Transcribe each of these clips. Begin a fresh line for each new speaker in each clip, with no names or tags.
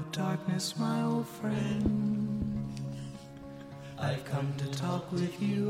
darkness, my old friend. I've come to talk with you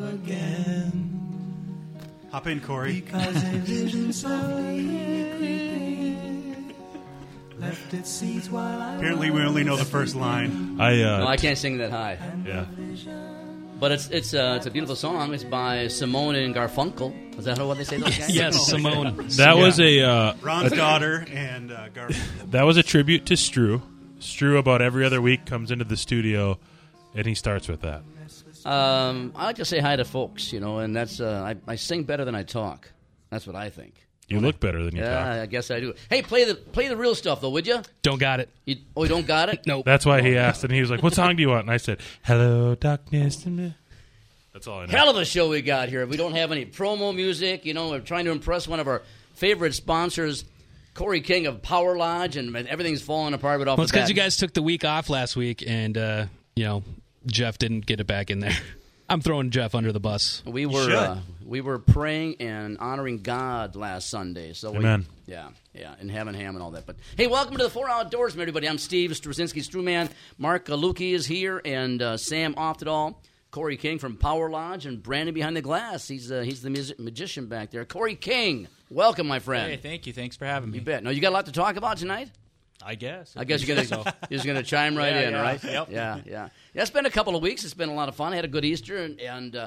again.
Hop in, Corey.
Because a vision softly creeping left its seeds while I
Apparently, we only know the first line.
No, I can't sing that high.
Yeah.
But it's a beautiful song. It's by Simone and Garfunkel. Is that what they say? Those guys?
Yes, Simone.
That was a
Ron's daughter and Garfield.
that was a tribute to Stru. Stru about every other week comes into the studio, and he starts with that.
I like to say hi to folks, and that's I sing better than I talk. That's what I think.
You look better than you
Yeah,
talk.
I guess I do. Hey, play the real stuff though, would you?
Don't got it.
You don't got it?
Nope.
That's why he asked, and he was like, "What song do you want?" And I said, "Hello, darkness." That's all I know.
Hell of a show we got here. We don't have any promo music. We're trying to impress one of our favorite sponsors, Corey King of Power Lodge, and everything's falling apart. But
Well, it's because you guys took the week off last week, and Jeff didn't get it back in there. I'm throwing Jeff under the bus.
We were praying and honoring God last Sunday. So
Amen.
And having ham and all that. But hey, welcome to the 4 Outdoorsman, everybody. I'm Steve Strusinski, Struman. Mark Lukey is here, and Sam Oftedal, Corey King from Power Lodge, and Brandon behind the glass. He's the magician back there. Corey King, welcome, my friend.
Hey, thank you. Thanks for having me.
You bet. No, you got a lot to talk about tonight?
I guess.
I guess you're just gonna chime right in,
yeah.
right?
Yep.
Yeah. It's been a couple of weeks. It's been a lot of fun. I had a good Easter, and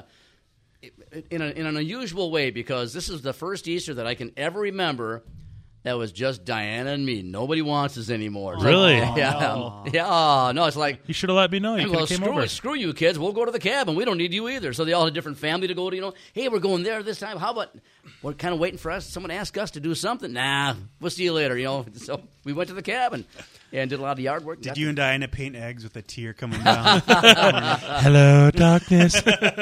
in an unusual way, because this is the first Easter that I can ever remember that was just Diana and me. Nobody wants us anymore. It's
Really?
Like, yeah. No, it's like,
You should have let me know. You could
well,
have came over.
screw you kids. We'll go to the cabin. We don't need you either. So they all had a different family to go to. Hey, we're going there this time. How about we're kind of waiting for us? Someone asked us to do something. Nah, we'll see you later. So we went to the cabin and did a lot of yard work.
Did you and Diana paint eggs with a tear coming down?
Hello, darkness.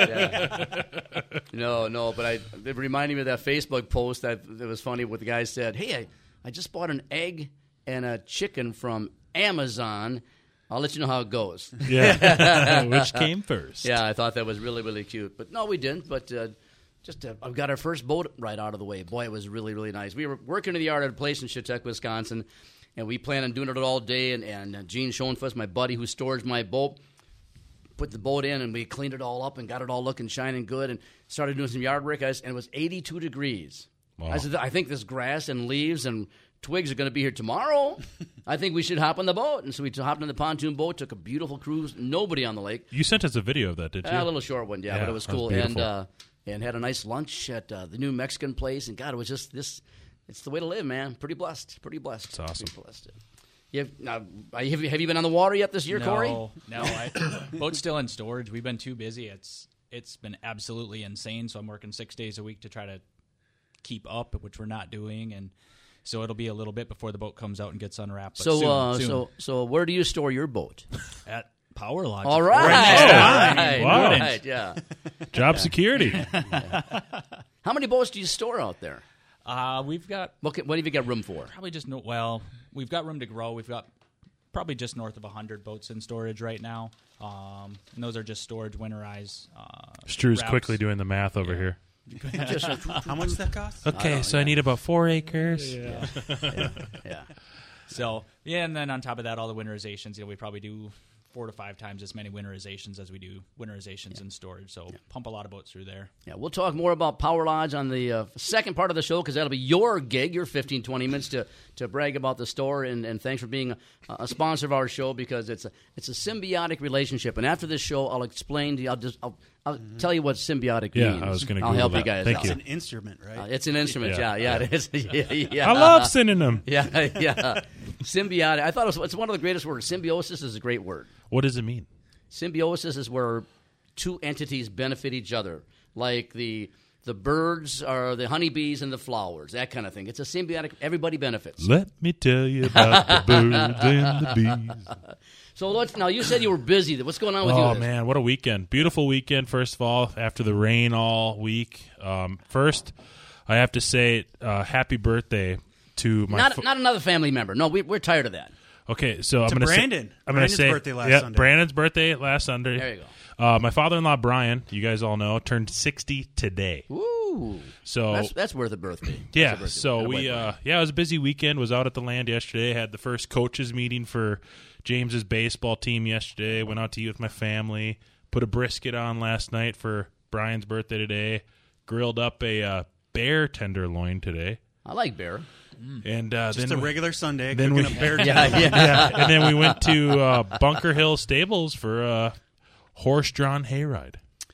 No, but it reminded me of that Facebook post that was funny where the guy said, hey, I just bought an egg and a chicken from Amazon. I'll let you know how it goes.
Yeah. Which came first?
Yeah, I thought that was really, really cute. But no, we didn't. But I've got our first boat right out of the way. Boy, it was really, really nice. We were working in the yard at a place in Chetek, Wisconsin, and we planned on doing it all day. And Gene Schoenfuss, my buddy who stores my boat, put the boat in, and we cleaned it all up and got it all looking shining good and started doing some yard work. And it was 82 degrees.
Wow.
I said, I think this grass and leaves and twigs are going to be here tomorrow. I think we should hop on the boat. And so we hopped on the pontoon boat, took a beautiful cruise, nobody on the lake.
You sent us a video of that, did you?
A little short one, but it was
that was
cool.
beautiful.
And had a nice lunch at the new Mexican place. And, God, it was just this. It's the way to live, man. Pretty blessed.
That's awesome.
Pretty blessed. Have you been on the water yet this year, Corey?
No. Boat's still in storage. We've been too busy. It's been absolutely insane. So I'm working 6 days a week to try to keep up, which we're not doing, and so it'll be a little bit before the boat comes out and gets unwrapped. But
So where do you store your boat?
At Power Lodge.
All right,
Wow.
right, yeah.
Job security.
How many boats do you store out there?
We've got
What have you got room for?
probably just we've got room to grow. We've got probably just north of 100 boats in storage right now, and those are just storage, winterized.
Stru's
wraps.
quickly doing the math over here.
How much does that cost?
Okay, I need about 4 acres.
Yeah.
So and then on top of that, all the winterizations. We probably do 4 to 5 times as many winterizations as we do winterizations in storage. So pump a lot of boats through there.
Yeah, we'll talk more about Power Lodge on the second part of the show because that'll be your gig, your 15, 20 minutes to brag about the store. And thanks for being a sponsor of our show because it's a symbiotic relationship. And after this show, I'll explain to you. I'll tell you what symbiotic means.
Yeah, I was going to
I'll help you guys
Thank
out.
you.
It's an instrument, right?
It's an instrument, yeah, it is. Yeah.
I love sending them.
Yeah. Symbiotic. I thought it's one of the greatest words. Symbiosis is a great word.
What does it mean?
Symbiosis is where two entities benefit each other, like the birds or the honeybees and the flowers, that kind of thing. It's a symbiotic. Everybody benefits.
Let me tell you about the birds and the bees.
So now you said you were busy. What's going on with you?
Oh, man, what a weekend. Beautiful weekend, first of all, after the rain all week. First, I have to say happy birthday to my...
Not another family member. No, we're tired of that.
Okay, so I'm going to say...
Brandon.
Brandon's
birthday last Sunday.
Brandon's birthday last Sunday.
There you go.
My father-in-law, Brian, you guys all know, turned 60 today.
Woo! Ooh.
So
that's worth a birthday.
Yeah,
That's a birthday.
so
Got a
we
white wine.
it was a busy weekend. Was out at the land yesterday. Had the first coaches meeting for James's baseball team yesterday. Went out to eat with my family. Put a brisket on last night for Brian's birthday today. Grilled up a bear tenderloin today.
I like bear.
And
Just
then
a regular Sunday.
then
Cooking
we-
a bear
Yeah, yeah.
yeah, and then we went to Bunker Hill Stables for a horse-drawn hayride.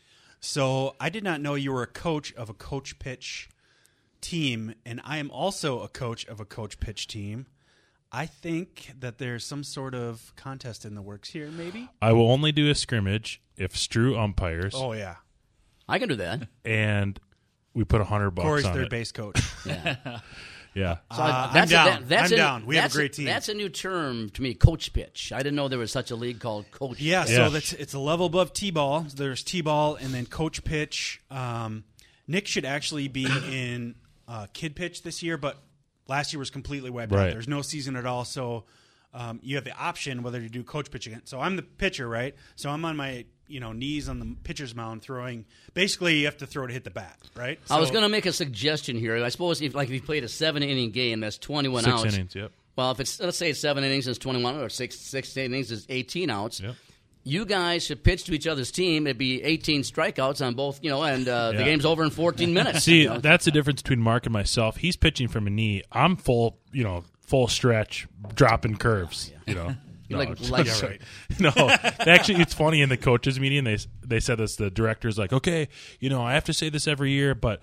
So I did not know you were a coach of a coach pitch team, and I am also a coach of a coach pitch team. I think that there's some sort of contest in the works here, maybe.
I will only do a scrimmage if Stru umpires,
Oh yeah,
I can do that.
and we put $100
Corey's
on
third
it.
base coach.
Yeah.
Yeah.
So
I'm down. I'm down. We have a
that's
great team.
That's a new term to me, coach pitch. I didn't know there was such a league called coach.
Yeah,
pitch.
Yeah.
so it's a level above T-ball. There's T-ball and then coach pitch. Nick should actually be in kid pitch this year, but last year was completely wiped out.
Right.
There's no season at all, so you have the option whether to do coach pitch again. So I'm the pitcher, right? So I'm on my knees on the pitcher's mound throwing. Basically, you have to throw to hit the bat, right?
I was
So-
going to make a suggestion here. I suppose if you played a 7-inning game, that's 21
6
outs.
innings, yep.
Well, if it's let's say it's 7 innings, it's 21, or six innings is 18 outs.
Yep.
You guys should pitch to each other's team. It'd be 18 strikeouts on both, and the game's over in 14 minutes.
See, that's the difference between Mark and myself. He's pitching from a knee. I'm full stretch, dropping curves.
You like-
it's-
like-
yeah, right. No, actually, it's funny in the coaches meeting. They said this. The director's like, okay, I have to say this every year, but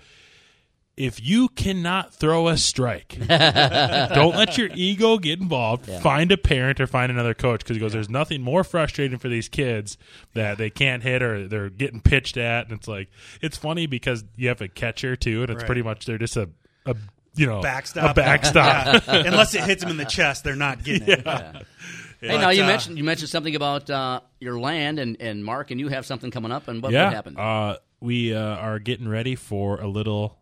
if you cannot throw a strike, don't let your ego get involved.
Yeah.
Find a parent or find another coach, because he goes, there's nothing more frustrating for these kids that they can't hit or they're getting pitched at, and it's funny because you have a catcher too, and it's
Right.
pretty much they're just a
backstop.
A backstop.
Yeah. Unless it hits him in the chest, they're not getting it.
Hey, now you mentioned something about your land, and Mark, and you have something coming up, and what happened?
We are getting ready for a little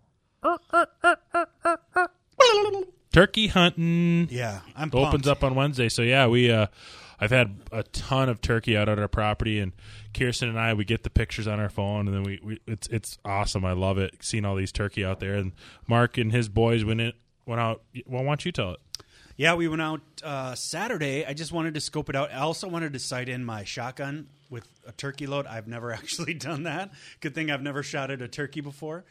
turkey hunting.
Yeah, I'm
It opens
pumped.
up on Wednesday. So yeah, I've had a ton of turkey out at our property, and Kirsten and I, we get the pictures on our phone, and then it's awesome. I love it, seeing all these turkey out there. And Mark and his boys went out. Well, why don't you tell it?
Yeah, we went out Saturday. I just wanted to scope it out. I also wanted to sight in my shotgun with a turkey load. I've never actually done that. Good thing I've never shot at a turkey before.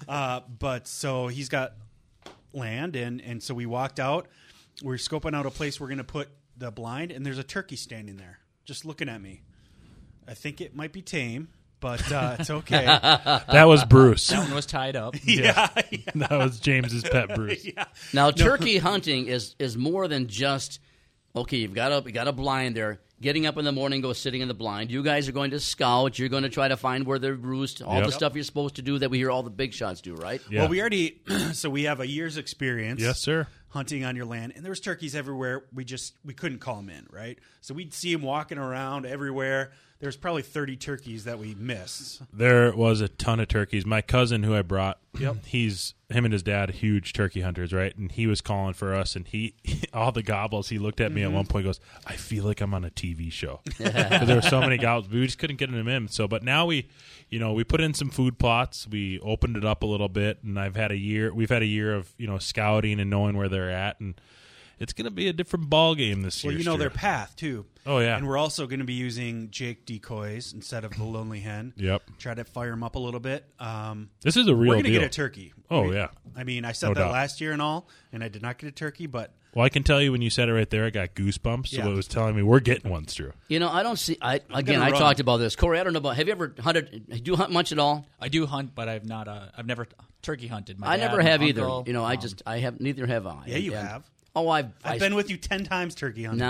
But so he's got land, and so we walked out. We're scoping out a place we're going to put the blind, and there's a turkey standing there just looking at me. I think it might be tame, but it's okay.
That was Bruce.
That one was tied up.
yeah.
That was James's pet Bruce.
Yeah.
Now, turkey hunting is more than just you've got a blind there. Getting up in the morning, go sitting in the blind. You guys are going to scout. You're going to try to find where they're roost. All
Yep.
the stuff you're supposed to do that we hear all the big shots do, right?
Yeah.
Well, we already so we have a year's experience.
Yes, sir.
Hunting on your land, and there was turkeys everywhere. We couldn't call them in, right? So we'd see them walking around everywhere. There's probably 30 turkeys that we missed.
There was a ton of turkeys. My cousin, who I brought,
Yep.
him and his dad, huge turkey hunters, right? And he was calling for us, and he all the gobbles. He looked at me at one point, and goes, "I feel like I'm on a TV show." 'Cause there were so many gobbles, we just couldn't get them in. So, but now we put in some food plots. We opened it up a little bit, and we've had a year of scouting and knowing where they're at, and it's going to be a different ball game this year.
Well, you know
Stu.
their path too.
Oh, yeah.
And we're also going to be using Jake decoys instead of the lonely hen.
Yep.
Try to fire them up a little bit.
This is a real
We're going to
deal.
get a turkey.
Oh, yeah.
I mean, I said
No
that
doubt.
last year and all, and I did not get a turkey, but
Well, I can tell you when you said it right there, I got goosebumps.
Yeah.
So it was telling me we're getting one, Stu.
I don't see. I
gonna run.
talked about this, Corey. I don't know about. Have you ever hunted? Do you hunt much at all?
I do hunt, but I've not. I've never turkey hunted. My
I
dad,
never have
my
either.
uncle,
I have. Neither have I.
yeah, you
And-
have.
Oh,
I've been with you 10 times turkey hunting.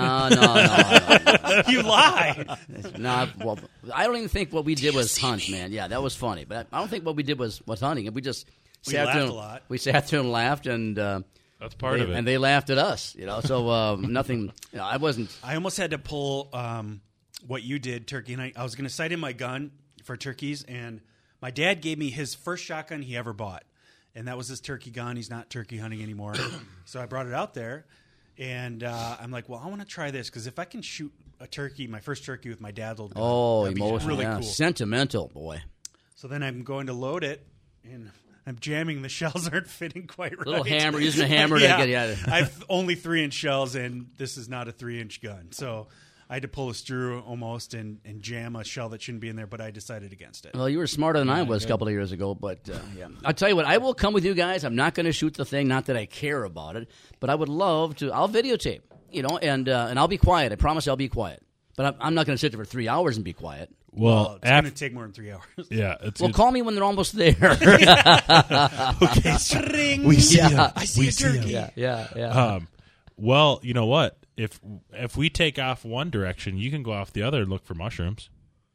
No.
You lie.
No, well, I don't even think what we did was hunt, man. Yeah, that was funny, but I don't think what we did was hunting. We just sat
laughed
there.
a lot.
We sat there and laughed, and
That's part of it.
and they laughed at us. So nothing. I wasn't.
I almost had to pull what you did, turkey, and I was going to sight in my gun for turkeys, and my dad gave me his first shotgun he ever bought, and that was his turkey gun. He's not turkey hunting anymore, so I brought it out there, and I'm like, well, I want to try this because if I can shoot a turkey, my first turkey with my dad's old gun,
Oh,
that'd be
emotional.
really
Yeah.
cool.
Sentimental, boy.
So then I'm going to load it, and I'm jamming. The shells aren't fitting quite right.
Little hammer, using a hammer to get it.
I have only 3-inch shells, and this is not a 3-inch gun. So I had to pull a screw almost and jam a shell that shouldn't be in there, but I decided against it.
Well, you were smarter than I was a couple of years ago, but yeah. I'll tell you what, I will come with you guys. I'm not going to shoot the thing, not that I care about it, but I would love to. I'll videotape, and I'll be quiet. I promise I'll be quiet. But I'm not going to sit there for 3 hours and be quiet.
Well, it's going to take more than 3 hours.
Yeah.
Call me when they're almost there.
Okay, string.
We see him.
I see a turkey.
Yeah.
Well, you know what? If we take off one direction, you can go off the other and look for mushrooms.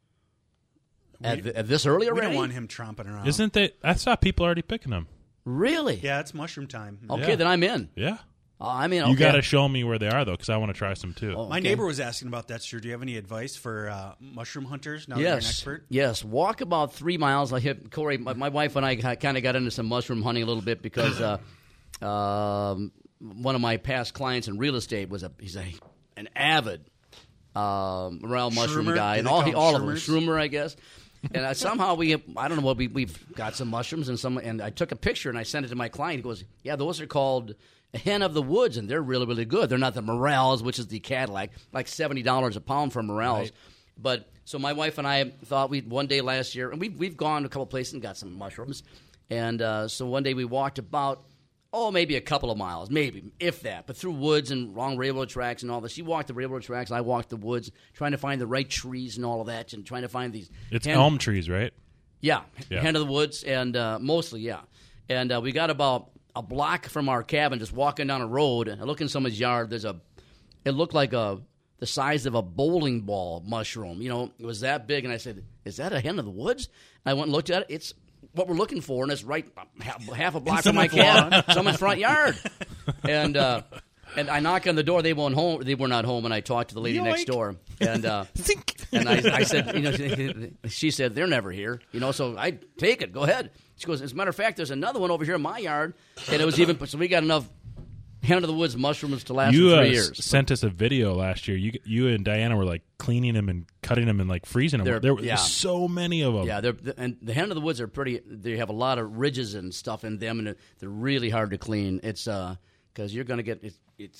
At this early
We
already?
don't want him tromping around.
Isn't they? I saw people already picking them.
Really?
Yeah, it's mushroom time.
Okay,
Yeah.
then I'm in.
Yeah.
I'm in. Okay.
You got to show me where they are, though, because I want to try some, too.
Oh,
My
okay.
neighbor was asking about that, sir. Do you have any advice for mushroom hunters now that you're an expert?
Yes. Walk about 3 miles. I hit Corey. My wife and I kind of got into some mushroom hunting a little bit because one of my past clients in real estate he's an avid morel mushroom
Shroomer?
guy,
Do
and
they call
all
them
of them,
shroomers?
shroomer, I guess. And somehow I don't know what we've got some mushrooms and I took a picture and I sent it to my client. He goes, "Yeah, those are called hen of the woods, and they're really, really good. They're not the morels, which is the Cadillac, like $70 a pound for morels."
Right.
But so my wife and I thought one day last year, and we've gone to a couple places and got some mushrooms, and so one day we walked about maybe a couple of miles, maybe if that, but through woods and long railroad tracks and all this. She walked the railroad tracks, and I walked the woods, trying to find the right trees and all of that, and trying to find these.
It's elm trees, right?
Yeah,
Yeah.
Hand of the woods, and mostly, yeah. And we got about a block from our cabin, just walking down a road. And I look in someone's yard. It looked like the size of a bowling ball mushroom. It was that big. And I said, "Is that a hen of the woods?" I went and looked at it. It's what we're looking for, and it's right half a block from my cabin, someone's front yard. And I knock on the door. They weren't home. They were not home. And I talked to the lady next door. And and I said, she said, "They're never here." So I take it. Go ahead. She goes, "As a matter of fact, there's another one over here in my yard." And it was so we got enough hen of the woods mushrooms to last
You
for 3 years.
sent us a video last year. You and Diana were like cleaning them and cutting them and like freezing them. There were so many of them.
Yeah, and the hen of the woods are pretty. They have a lot of ridges and stuff in them, and they're really hard to clean. It's because you're going to get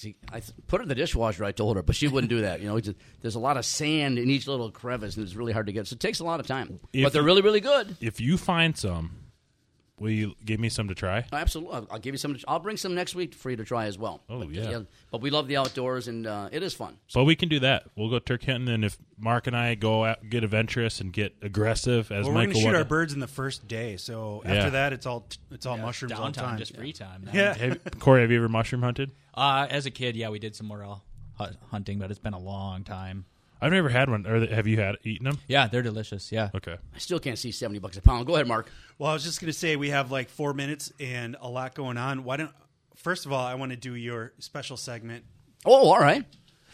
I put it in the dishwasher. I told her, but she wouldn't do that. There's a lot of sand in each little crevice, and it's really hard to get. So it takes a lot of time, but they're really, really good.
If you find some, will you give me some to try?
Absolutely, I'll give you some. I'll bring some next week for you to try as well.
Oh,
But,
yeah.
But we love the outdoors, and it is fun.
But we can do that. We'll go turkey hunting, and if Mark and I go out, get adventurous and get aggressive, as
Well, we're
Michael
going to shoot
wanted-
our birds in the first day. So
Yeah.
after that, it's all mushrooms all the
Downtime,
time.
just free time.
Yeah.
Corey, have you ever mushroom hunted?
As a kid, yeah, we did some morel hunting, but it's been a long time.
I've never had one. Or have you eaten them?
Yeah, they're delicious. Yeah.
Okay.
I still can't see $70 a pound. Go ahead, Mark.
Well, I was just going to say we have like 4 minutes and a lot going on. First of all, I want to do your special segment.
Oh, all right.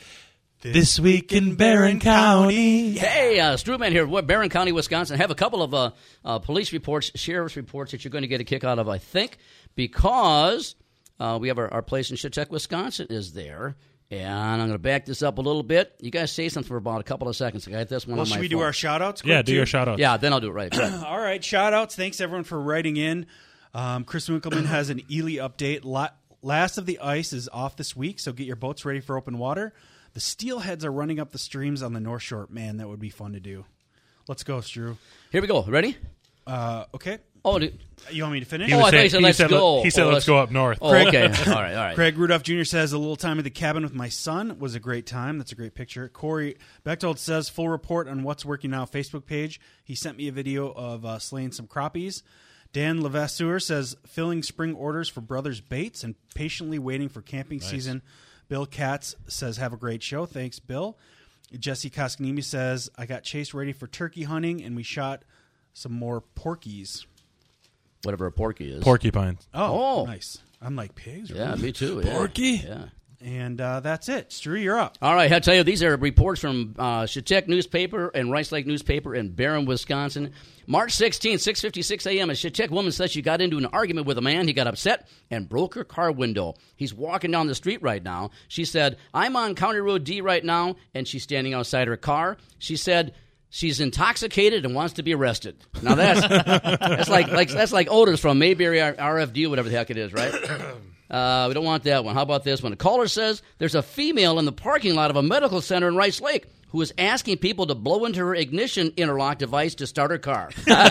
This week in Barron County.
Hey, Struman here, Barron County, Wisconsin. I have a couple of police reports, sheriff's reports that you're going to get a kick out of, I think, because we have our place in Shitek, Wisconsin is there. And I'm going to back this up a little bit. You guys say something for about a couple of seconds. I got this one
Well,
on my
should we
phone.
do our shout-outs?
Yeah,
quick,
do
too?
your shout out.
Yeah, then I'll do it right.
All right, shout-outs. Thanks, everyone, for writing in. Chris Winkleman has an Ely update. Last of the ice is off this week, so get your boats ready for open water. The steelheads are running up the streams on the North Shore. Man, that would be fun to do. Let's go, Stu.
Here we go. Ready?
Okay.
Oh, dude.
You want me to finish?
Oh, I thought you said let's go.
He said
Oh,
let's go up north.
Oh, okay. All right.
Craig Rudolph Jr. says, a little time at the cabin with my son was a great time. That's a great picture. Corey Bechtold says, full report on What's Working Now Facebook page. He sent me a video of slaying some crappies. Dan Levasseur says, filling spring orders for Brothers Baits and patiently waiting for camping season. Bill Katz says, have a great show. Thanks, Bill. Jesse Koskanimi says, I got Chase ready for turkey hunting, and we shot some more porkies.
Whatever a porky is.
Porcupines.
Oh,
Oh.
nice. I'm like pigs.
Yeah,
really?
me too. Yeah.
Porky?
Yeah.
And that's it. Stu, you're up.
All right, I'll tell you, these are reports from Shitek newspaper and Rice Lake newspaper in Barron, Wisconsin. March 16, 6:56 a.m., a Shitek woman says she got into an argument with a man. He got upset and broke her car window. He's walking down the street right now. She said, I'm on County Road D right now, and she's standing outside her car. She said, She's intoxicated and wants to be arrested. Now that's like Otis from Mayberry RFD, whatever the heck it is, right? We don't want that one. How about this one? A caller says there's a female in the parking lot of a medical center in Rice Lake who is asking people to blow into her ignition interlock device to start her car.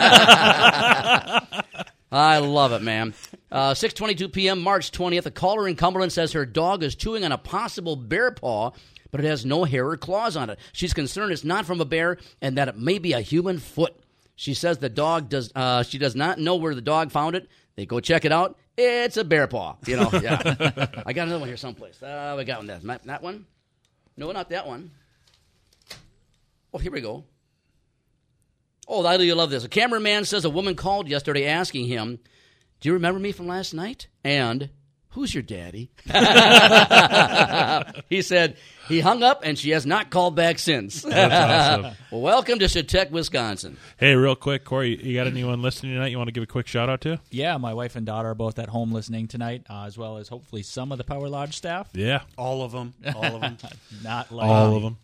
I love it, man. 6:22 p.m., March 20th. A caller in Cumberland says her dog is chewing on a possible bear paw, but it has no hair or claws on it. She's concerned it's not from a bear and that it may be a human foot. She says the dog does. She does not know where the dog found it. They go check it out. It's a bear paw. You know, yeah. I got another one here someplace. We got one there. That one? No, not that one. Oh, here we go. Oh, I do love this. A cameraman says a woman called yesterday asking him, "Do you remember me from last night?" And, "Who's your daddy?" He said he hung up and she has not called back since.
That's awesome.
Well, welcome to Chetek, Wisconsin.
Hey, real quick, Corey, you got anyone listening tonight you want to give a quick shout-out to?
Yeah, my wife and daughter are both at home listening tonight, as well as hopefully some of the Power Lodge staff.
Yeah.
All of them.
Not like
All of them.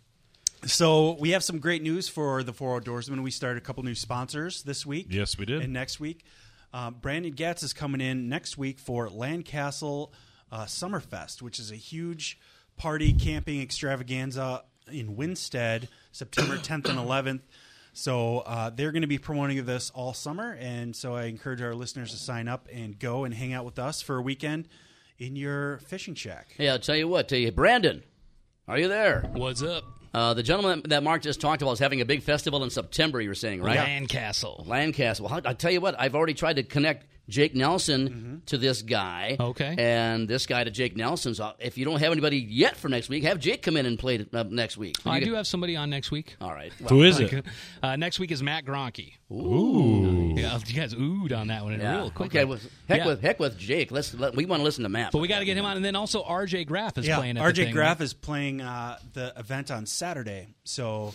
So we have some great news for the Four Outdoorsmen. We started a couple new sponsors this week.
Yes, we did.
And next week. Brandon Gatz is coming in next week for Landcastle Summerfest, which is a huge party camping extravaganza in Winstead, September 10th and 11th. So they're going to be promoting this all summer, and so I encourage our listeners to sign up and go and hang out with us for a weekend in your fishing shack.
Hey, I'll tell you what. Brandon, are you there?
What's up?
The gentleman that Mark just talked about is having a big festival in September, you were saying, right?
Landcastle.
Landcastle. Well, I'll tell you what, I've already tried to connect Jake Nelson to this guy.
Okay.
And this guy to Jake Nelson. So if you don't have anybody yet for next week, have Jake come in and play next week.
I do have somebody on next week.
All right. Well,
Who is it?
Next week is Matt Gronke.
Ooh.
Yeah, you guys oohed on that one real quick.
Okay, well, heck with Jake. We want to listen to Matt.
But we got to get him on. And then also RJ Graff is playing at the
RJ
thing,
Graff
right?
is playing the event on Saturday. So,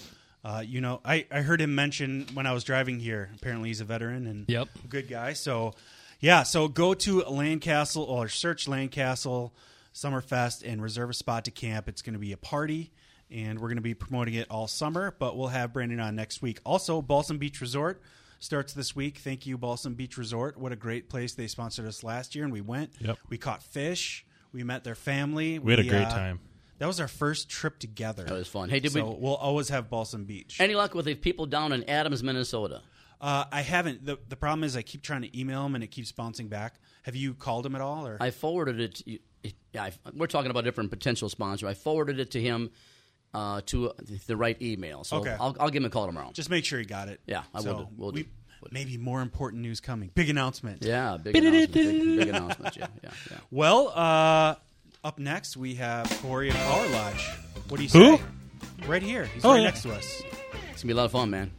I heard him mention when I was driving here. Apparently he's a veteran and a good guy. So, yeah, so go to Landcastle or search Landcastle Summerfest and reserve a spot to camp. It's going to be a party, and we're going to be promoting it all summer, but we'll have Brandon on next week. Also, Balsam Beach Resort starts this week. Thank you, Balsam Beach Resort. What a great place. They sponsored us last year, and we went.
Yep.
We caught fish. We met their family.
We had a great time.
That was our first trip together.
That was fun. Hey,
we'll always have Balsam Beach.
Any luck with the people down in Adams, Minnesota?
I haven't. The problem is I keep trying to email them and it keeps bouncing back. Have you called him at all? Or
I forwarded it to you. We're talking about a different potential sponsor. I forwarded it to him to the right email. So
okay.
I'll give him a call tomorrow.
Just make sure he got it.
Yeah, I will do. We'll do.
Maybe more important news coming. Big announcement.
Yeah, big announcement. Big announcement. Yeah.
Well, up next we have Corey at Power Lodge. What do you say?
Who?
Right here. He's
yeah.
next to us.
It's going to be a lot of fun, man.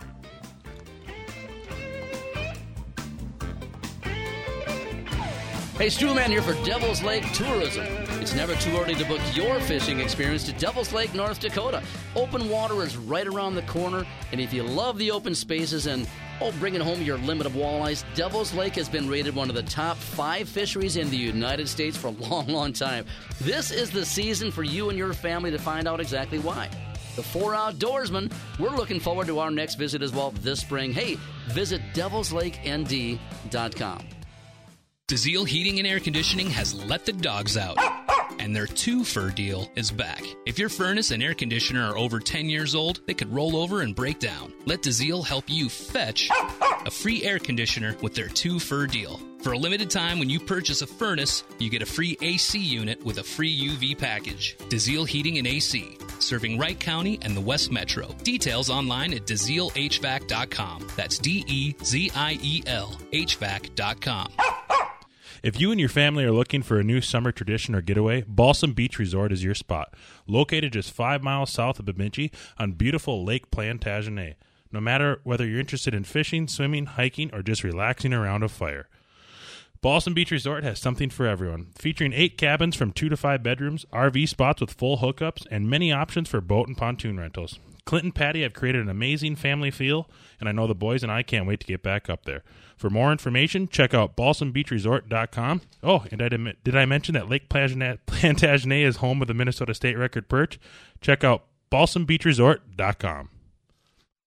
Hey, Struman here for Devil's Lake Tourism. It's never too early to book your fishing experience to Devil's Lake, North Dakota. Open water is right around the corner, and if you love the open spaces and bringing home your limit of walleyes, Devil's Lake has been rated one of the top 5 fisheries in the United States for a long, long time. This is the season for you and your family to find out exactly why. The Four Outdoorsmen, we're looking forward to our next visit as well this spring. Hey, visit devilslakend.com.
DeZiel Heating and Air Conditioning has let the dogs out, and their 2-fur deal is back. If your furnace and air conditioner are over 10 years old, they could roll over and break down. Let DeZiel help you fetch a free air conditioner with their 2-fur deal. For a limited time, when you purchase a furnace, you get a free AC unit with a free UV package. DeZiel Heating and AC, serving Wright County and the West Metro. Details online at DeZielHVAC.com. That's DEZIEL HVAC.com.
If you and your family are looking for a new summer tradition or getaway, Balsam Beach Resort is your spot. Located just 5 miles south of Bemidji on beautiful Lake Plantagenet. No matter whether you're interested in fishing, swimming, hiking, or just relaxing around a fire, Balsam Beach Resort has something for everyone. Featuring 8 cabins from 2 to 5 bedrooms, RV spots with full hookups, and many options for boat and pontoon rentals. Clint and Patty have created an amazing family feel, and I know the boys and I can't wait to get back up there. For more information, check out balsambeachresort.com. Oh, and did I mention that Lake Plantagenet is home of the Minnesota State Record Perch? Check out balsambeachresort.com.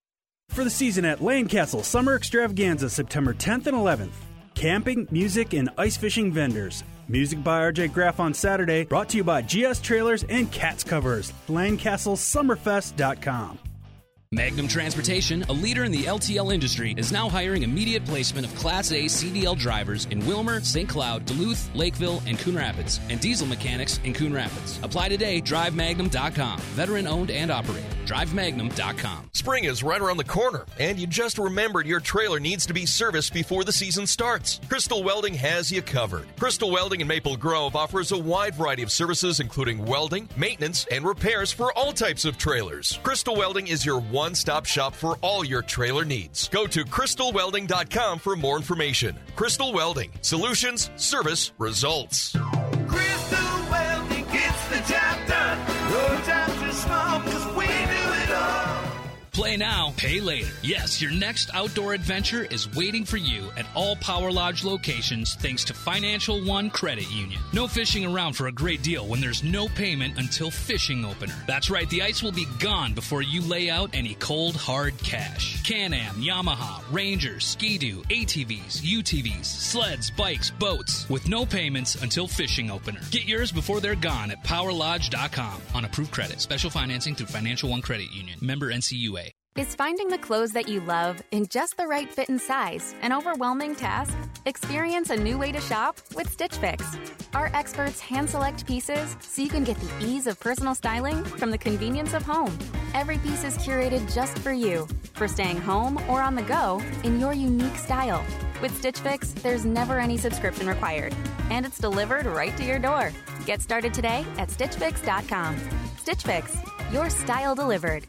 For the season at Lane Castle Summer Extravaganza, September 10th and 11th. Camping, music, and ice fishing vendors. Music by RJ Graff on Saturday, brought to you by GS Trailers and Cats Covers. LaneCastleSummerfest.com.
Magnum Transportation, a leader in the LTL industry, is now hiring immediate placement of Class A CDL drivers in Willmar, St. Cloud, Duluth, Lakeville, and Coon Rapids, and diesel mechanics in Coon Rapids. Apply today, drivemagnum.com. Veteran-owned and operated. drivemagnum.com.
Spring is right around the corner, and you just remembered your trailer needs to be serviced before the season starts. Crystal Welding has you covered. Crystal Welding in Maple Grove offers a wide variety of services, including welding, maintenance, and repairs for all types of trailers. Crystal Welding is your one-stop shop for all your trailer needs. Go to crystalwelding.com for more information. Crystal Welding. Solutions, service, results.
Crystal Welding gets the job done. No time too small, 'cause we do it all.
Play now, pay later. Yes, your next outdoor adventure is waiting for you at all Power Lodge locations thanks to Financial One Credit Union. No fishing around for a great deal when there's no payment until fishing opener. That's right, the ice will be gone before you lay out any cold, hard cash. Can-Am, Yamaha, Ranger, Ski-Doo, ATVs, UTVs, sleds, bikes, boats, with no payments until fishing opener. Get yours before they're gone at PowerLodge.com on approved credit. Special financing through Financial One Credit Union. Member NCUA.
Is finding the clothes that you love in just the right fit and size an overwhelming task? Experience a new way to shop with Stitch Fix. Our experts hand-select pieces so you can get the ease of personal styling from the convenience of home. Every piece is curated just for you, for staying home or on the go in your unique style. With Stitch Fix, there's never any subscription required, and it's delivered right to your door. Get started today at StitchFix.com. Stitch Fix, your style delivered.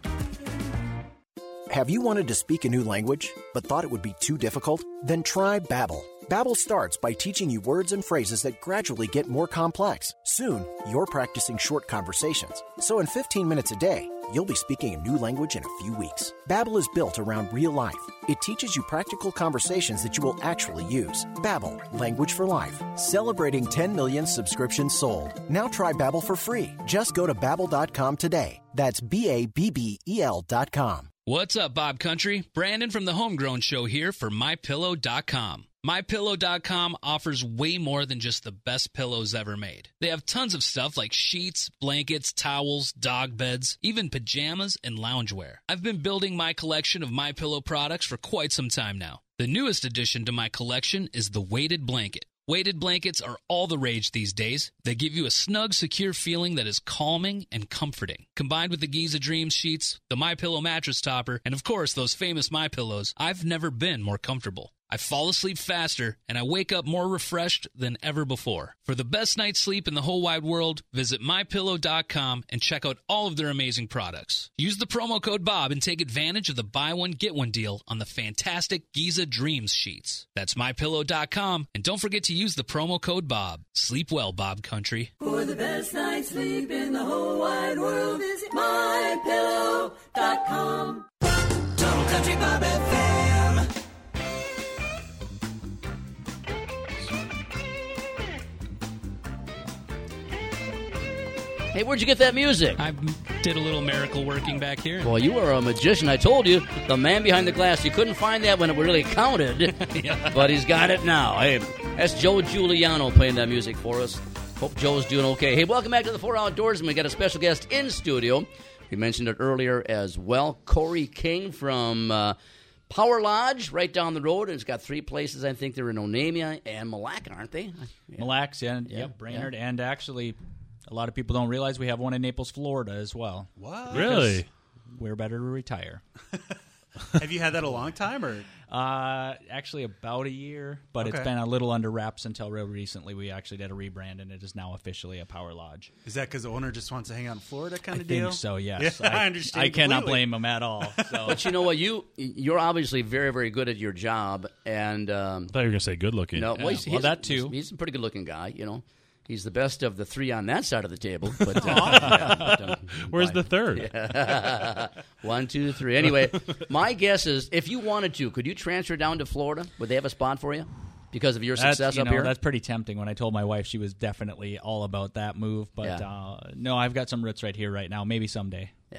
Have you wanted to speak a new language, but thought it would be too difficult? Then try Babbel. Babbel starts by teaching you words and phrases that gradually get more complex. Soon, you're practicing short conversations. So in 15 minutes a day, you'll be speaking a new language in a few weeks. Babbel is built around real life. It teaches you practical conversations that you will actually use. Babbel, language for life. Celebrating 10 million subscriptions sold. Now try Babbel for free. Just go to Babbel.com today. That's BABBEL.com.
What's up, Bob Country? Brandon from the Homegrown Show here for MyPillow.com. MyPillow.com offers way more than just the best pillows ever made. They have tons of stuff like sheets, blankets, towels, dog beds, even pajamas and loungewear. I've been building my collection of MyPillow products for quite some time now. The newest addition to my collection is the weighted blanket. Weighted blankets are all the rage these days. They give you a snug, secure feeling that is calming and comforting. Combined with the Giza Dreams sheets, the MyPillow mattress topper, and of course those famous MyPillows, I've never been more comfortable. I fall asleep faster, and I wake up more refreshed than ever before. For the best night's sleep in the whole wide world, visit MyPillow.com and check out all of their amazing products. Use the promo code BOB and take advantage of the buy one, get one deal on the fantastic Giza Dreams sheets. That's MyPillow.com, and don't forget to use the promo code BOB. Sleep well, Bob Country.
For the best night's sleep in the whole wide world, visit MyPillow.com. Total Country Bob FM.
Hey, where'd you get that music?
I did a little miracle working back here.
Boy, you are a magician. I told you, the man behind the glass. You couldn't find that when it really counted, but he's got it now. Hey, that's Joe Giuliano playing that music for us. Hope Joe's doing okay. Hey, welcome back to the 4 Outdoors, and we got a special guest in studio. We mentioned it earlier as well. Corey King from Power Lodge, right down the road, and it's got 3 places. I think they're in Onamia and Mille Lacs, aren't they?
Yeah. Mille Lacs, Brainerd, and actually, a lot of people don't realize we have one in Naples, Florida as well.
What?
Really?
We're better to retire.
Have you had that a long time, or?
Actually, about a year, but It's been a little under wraps until real recently. We actually did a rebrand, and it is now officially a Power Lodge.
Is that because the owner just wants to hang out in Florida kind of
deal?
deal?
I think so, yes.
Yeah, I understand
I cannot
completely.
blame him at all. So.
But you know what? You're obviously very, very good at your job. And
I thought you were going to say good looking.
No, well,
that too.
He's a pretty good-looking guy, you know. He's the best of the 3 on that side of the table. But,
Where's the third?
Yeah. 1, 2, 3. Anyway, my guess is if you wanted to, could you transfer down to Florida? Would they have a spot for you because of your success up here?
That's pretty tempting. When I told my wife, she was definitely all about that move. But no, I've got some roots right here right now. Maybe someday.
Yeah.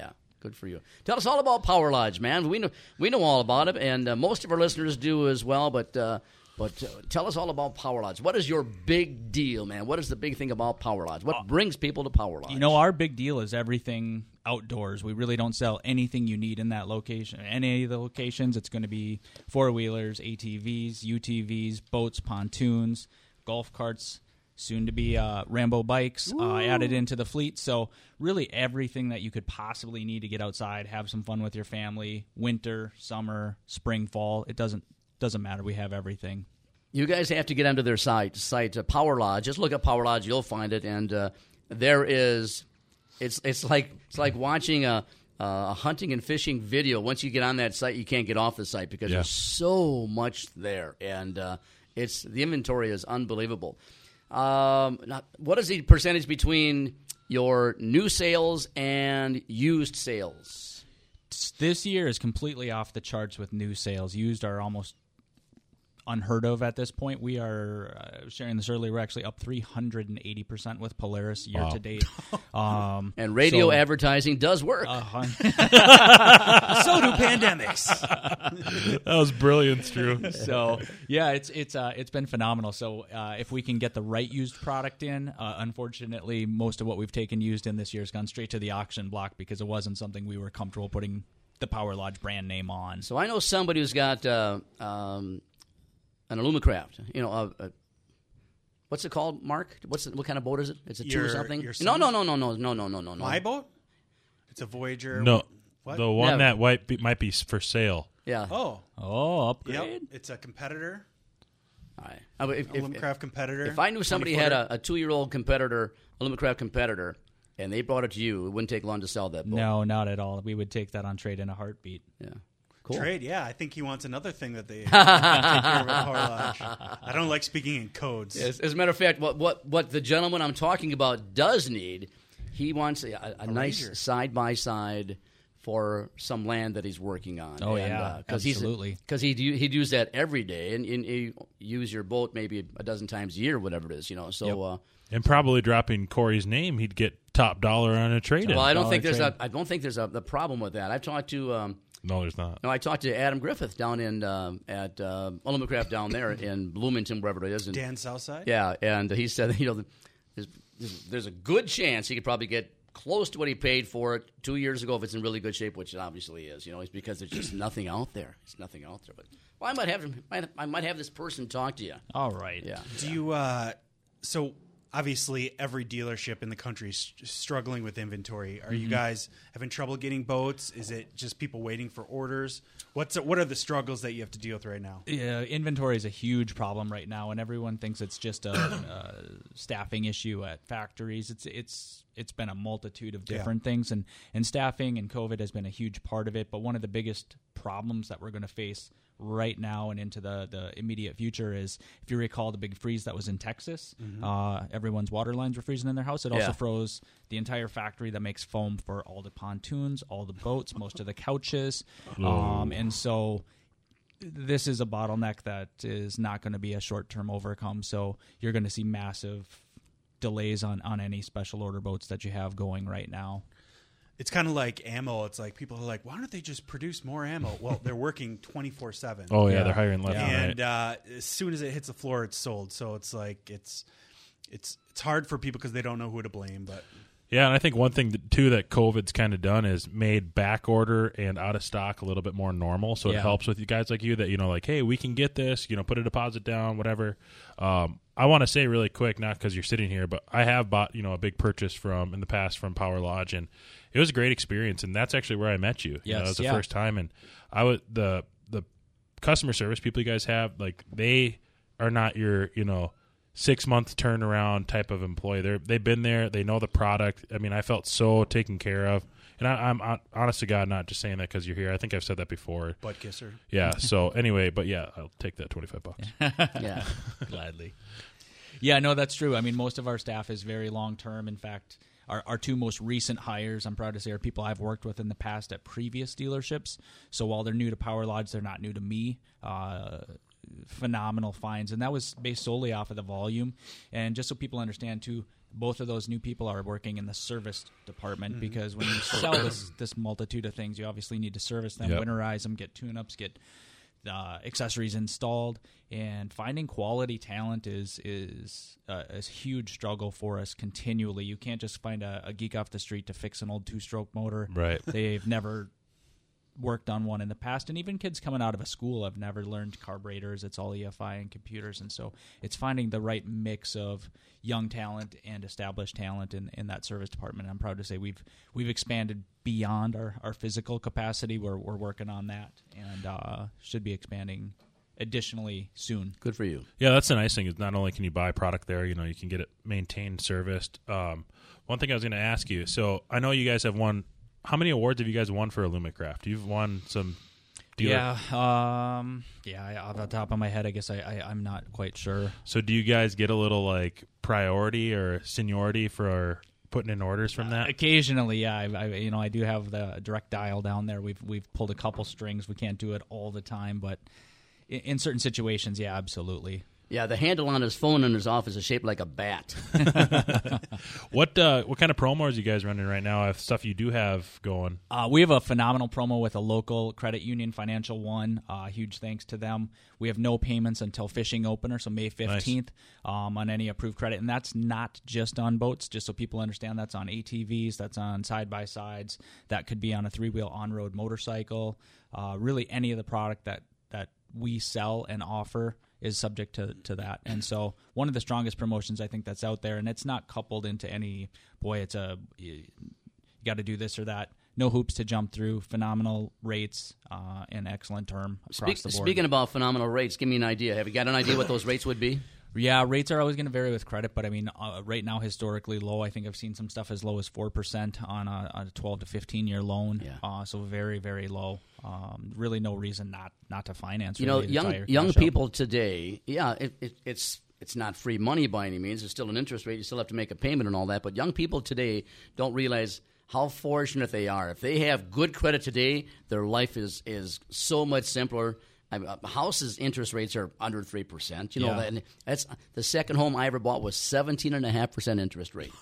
Good for you. Tell us all about Power Lodge, man. We know all about it, and most of our listeners do as well. But tell us all about Power Lodge. What is your big deal, man? What is the big thing about Power Lodge? What brings people to Power Lodge?
Our big deal is everything outdoors. We really don't sell anything you need in that location. Any of the locations, it's going to be four-wheelers, ATVs, UTVs, boats, pontoons, golf carts, soon to be Rambo bikes added into the fleet. So really everything that you could possibly need to get outside, have some fun with your family, winter, summer, spring, fall. It doesn't matter. We have everything.
You guys have to get onto their site Power Lodge. Just look at Power Lodge, you'll find it. And there is, it's like watching a hunting and fishing video. Once you get on that site, you can't get off the site because there's so much there, and the inventory is unbelievable. What is the percentage between your new sales and used sales?
This year is completely off the charts with new sales. Used are almost unheard of at this point. We are sharing this earlier. We're actually up 380% with Polaris year to date.
And radio advertising does work.
So do pandemics.
That was brilliant, Drew.
So yeah, it's been phenomenal. So if we can get the right used product in, unfortunately, most of what we've taken used in this year has gone straight to the auction block because it wasn't something we were comfortable putting the Power Lodge brand name on.
So I know somebody who's got an Alumacraft, what's it called, Mark? What kind of boat is it? It's a 2 or something? No.
My boat? It's a Voyager.
No,
What?
the one that might be for sale.
Yeah.
Oh, upgrade.
Yep. It's a competitor.
All right.
Alumacraft competitor.
If I knew somebody had a 2-year-old competitor, Alumacraft competitor, and they brought it to you, it wouldn't take long to sell that boat.
No, not at all. We would take that on trade in a heartbeat.
Yeah. Cool.
Trade, yeah. I think he wants another thing that they take care of at Power Lodge. I don't like speaking in codes.
As a matter of fact, what the gentleman I'm talking about does need, he wants a nice side-by-side for some land that he's working on.
Oh, absolutely.
Because he'd use that every day, and you use your boat maybe a dozen times a year, whatever it is, So,
and probably dropping Corey's name, he'd get top dollar on a trade-in.
Well, I don't think there's a problem with that. I've talked to.
No, there's not.
No, I talked to Adam Griffith down in at Alumacraft down there in Bloomington, wherever it is. And,
Dan Southside?
Yeah, and he said, there's a good chance he could probably get close to what he paid for it 2 years ago if it's in really good shape, which it obviously is. It's because there's just nothing out there. It's nothing out there. But I might have this person talk to you.
All right.
Yeah.
Do you? So obviously, every dealership in the country is struggling with inventory. Are you guys having trouble getting boats? Is it just people waiting for orders? What are the struggles that you have to deal with right now?
Yeah, inventory is a huge problem right now, and everyone thinks it's just a staffing issue at factories. It's been a multitude of different things, and staffing and COVID has been a huge part of it. But one of the biggest problems that we're going to face right now and into the immediate future is, if you recall the big freeze that was in Texas, everyone's water lines were freezing in their house. It also froze the entire factory that makes foam for all the pontoons, all the boats, most of the couches. And so this is a bottleneck that is not going to be a short-term overcome. So you're going to see massive delays on any special order boats that you have going right now.
It's kind of like ammo. It's like people are like, why don't they just produce more ammo? Well, they're working 24/7.
Oh, yeah, they're hiring left and
right. And as soon as it hits the floor, it's sold. So it's like it's hard for people because they don't know who to blame. But
yeah, and I think one thing, too, that COVID's kind of done is made back order and out of stock a little bit more normal. So it helps with you guys like you that, like, hey, we can get this, put a deposit down, whatever. I want to say really quick, not because you're sitting here, but I have bought, a big purchase in the past from Power Lodge, and it was a great experience, and that's actually where I met you.
Yes,
it was the first time, and the customer service people you guys have, like, they are not your 6-month turnaround type of employee. They've been there, they know the product. I mean, I felt so taken care of, and I'm honest to God, not just saying that because you're here. I think I've said that before.
Butt kisser.
Yeah. So anyway, but yeah, I'll take that $25.
Yeah,
gladly. Yeah, no, that's true. I mean, most of our staff is very long term. In fact, our two most recent hires, I'm proud to say, are people I've worked with in the past at previous dealerships. So while they're new to Power Lodge, they're not new to me. Phenomenal finds, and that was based solely off of the volume. And just so people understand too, both of those new people are working in the service department because when you sell this multitude of things, you obviously need to service them, winterize them, get tune-ups, get accessories installed, and finding quality talent is a huge struggle for us continually. You can't just find a geek off the street to fix an old 2-stroke motor.
Right.
They've never worked on one in the past, and even kids coming out of a school have never learned carburetors. It's all EFI and computers, and so it's finding the right mix of young talent and established talent in that service department. I'm proud to say we've expanded beyond our physical capacity. We're working on that, and should be expanding additionally soon.
Good for you.
Yeah, that's the nice thing is not only can you buy product there, you can get it maintained, serviced. One thing I was going to ask you, so I know you guys have won. How many awards have you guys won for Illumicraft? You've won some dealer.
Off the top of my head, I guess I'm not quite sure.
So do you guys get a little like priority or seniority for putting in orders from that?
Occasionally, yeah. I do have the direct dial down there. We've pulled a couple strings. We can't do it all the time, but in certain situations, yeah, absolutely.
Yeah, the handle on his phone in his office is shaped like a bat.
What kind of promos are you guys running right now? If stuff you do have going,
we have a phenomenal promo with a local credit union, Financial One. Huge thanks to them. We have no payments until fishing opener, so May 15th, on any approved credit, and that's not just on boats. Just so people understand, that's on ATVs, that's on side by sides, that could be on a 3-wheel on-road motorcycle. Really, any of the product that we sell and offer is subject to that. And so one of the strongest promotions I think that's out there, and it's not coupled into any, you got to do this or that. No hoops to jump through, phenomenal rates, and excellent term across the board.
Speaking about phenomenal rates, give me an idea. Have you got an idea what those rates would be?
Yeah, rates are always going to vary with credit, but I mean, right now historically low. I think I've seen some stuff as low as 4% on a 12 to 15-year loan. Yeah. So very, very low. Really, no reason not to finance.
Young people today. Yeah, it's not free money by any means. It's still an interest rate. You still have to make a payment and all that. But young people today don't realize how fortunate they are. If they have good credit today, their life is so much simpler. Houses' interest rates are under 3%. You know that. And that's the second home I ever bought was 17.5% interest rate.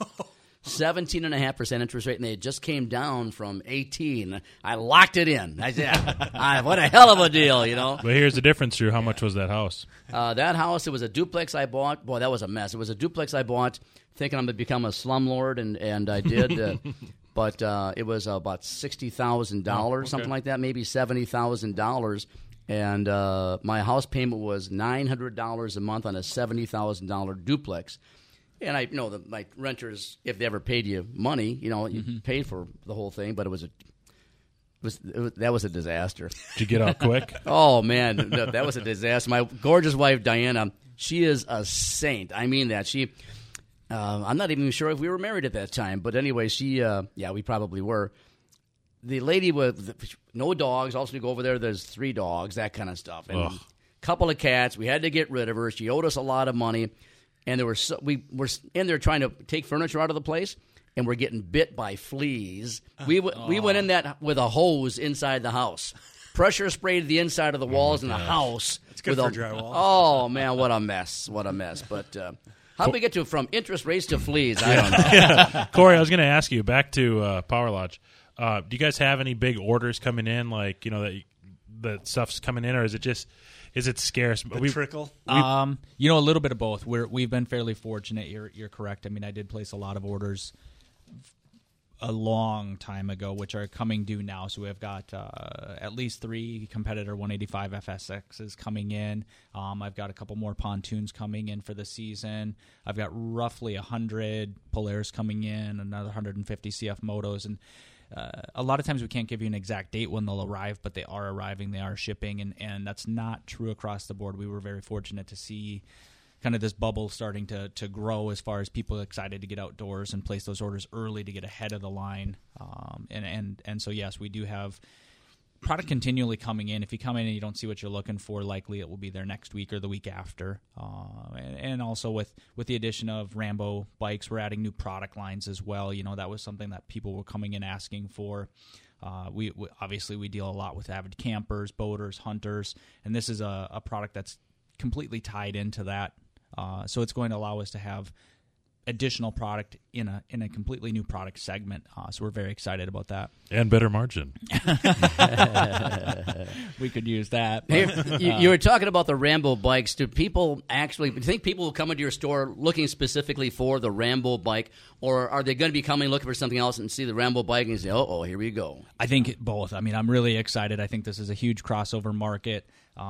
17.5% interest rate, and they just came down from 18. I locked it in. I said, "What a hell of a deal!"
But here's the difference, Drew. How much was that house?
That house, it was a duplex I bought. Boy, that was a mess. It was a duplex I bought, thinking I'm going to become a slumlord, and I did. But it was about $60,000, something like that, maybe $70,000. And my house payment was $900 a month on a $70,000 duplex. And I know that my renters, if they ever paid you money, you paid for the whole thing. But that was a disaster.
Did you get out quick?
Oh man, that was a disaster. My gorgeous wife Diana, she is a saint. I mean that. She, I'm not even sure if we were married at that time. But anyway, we probably were. The lady with no dogs. Also, to go over there, there's 3 dogs, that kind of stuff, and a couple of cats. We had to get rid of her. She owed us a lot of money, and we were in there trying to take furniture out of the place, and we're getting bit by fleas. We went in that with a hose inside the house, pressure sprayed the inside of the walls in the house.
It's good for drywall.
Oh man, what a mess! What a mess! But how do we get from interest rates to fleas? I don't know.
Corey, I was going to ask you back to Power Lodge. Do you guys have any big orders coming in, like that stuff's coming in, or is it scarce?
Trickle.
A little bit of both. We've been fairly fortunate. You're correct. I mean, I did place a lot of orders a long time ago, which are coming due now. So we've got at least 3 competitor 185 FSXs coming in. I've got a couple more pontoons coming in for the season. I've got roughly 100 Polaris coming in, another 150 CF Motos, and a lot of times we can't give you an exact date when they'll arrive, but they are arriving, they are shipping, and that's not true across the board. We were very fortunate to see kind of this bubble starting to grow as far as people excited to get outdoors and place those orders early to get ahead of the line. And so, yes, we do have product continually coming in. If you come in and you don't see what you're looking for, likely it will be there next week or the week after. And also with the addition of Rambo bikes, we're adding new product lines as well. That was something that people were coming in asking for. We obviously we deal a lot with avid campers, boaters, hunters, and this is a product that's completely tied into that. So it's going to allow us to have additional product in a completely new product segment. So we're very excited about that.
And better margin.
We could use that.
Hey, you were talking about the Rambo bikes. Do people actually think people will come into your store looking specifically for the Rambo bike, or are they going to be coming looking for something else and see the Rambo bike and say, "Oh, here we go"?
I think both. I mean, I'm really excited. I think this is a huge crossover market.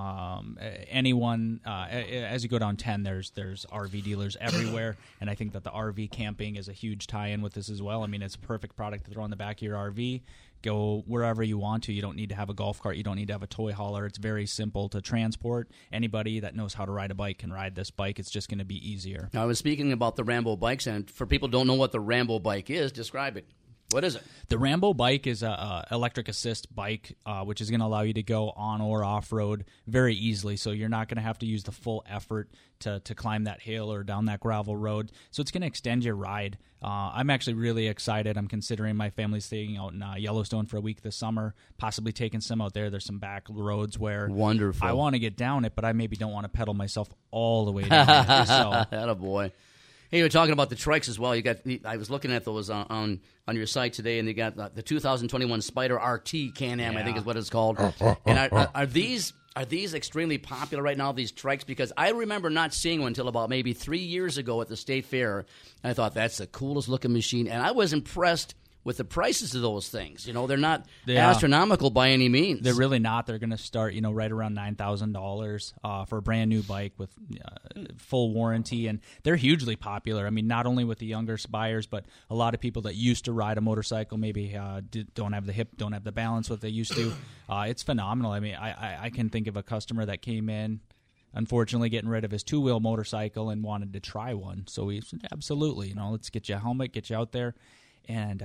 Anyone, as you go down 10, there's RV dealers everywhere, and I think that the RV camping is a huge tie-in with this as well. I mean, it's a perfect product to throw in the back of your RV. Go wherever you want to. You don't need to have a golf cart. You don't need to have a toy hauler. It's very simple to transport. Anybody that knows how to ride a bike can ride this bike. It's just going to be easier.
Now, I was speaking about the Rambo bikes, and for people who don't know what the Rambo bike is, describe it. What is it?
The Rambo bike is a electric assist bike, which is going to allow you to go on or off road very easily. So you're not going to have to use the full effort to climb that hill or down that gravel road. So it's going to extend your ride. I'm actually really excited. I'm considering my family's staying out in Yellowstone for a week this summer, possibly taking some out there. There's some back roads where
wonderful.
I want to get down it, but I maybe don't want to pedal myself all the way down it. So.
Attaboy. Hey, you were talking about the trikes as well. I was looking at those on your site today, and they got the 2021 Spider RT Can-Am, I think is what it's called. And are these extremely popular right now, these trikes? Because I remember not seeing one until about maybe 3 years ago at the State Fair. And I thought, that's the coolest looking machine. And I was impressed with the prices of those things. You know, they're not astronomical by any means.
They're really not. They're going to start, right around $9,000 for a brand new bike with full warranty, and they're hugely popular. I mean, not only with the younger buyers, but a lot of people that used to ride a motorcycle maybe don't have the hip, don't have the balance what they used to. It's phenomenal. I mean, I can think of a customer that came in, unfortunately getting rid of his two-wheel motorcycle and wanted to try one. So we said, absolutely, let's get you a helmet, get you out there. And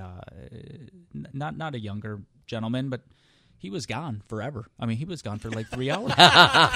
not a younger gentleman, but he was gone forever. I mean, he was gone for like 3 hours. and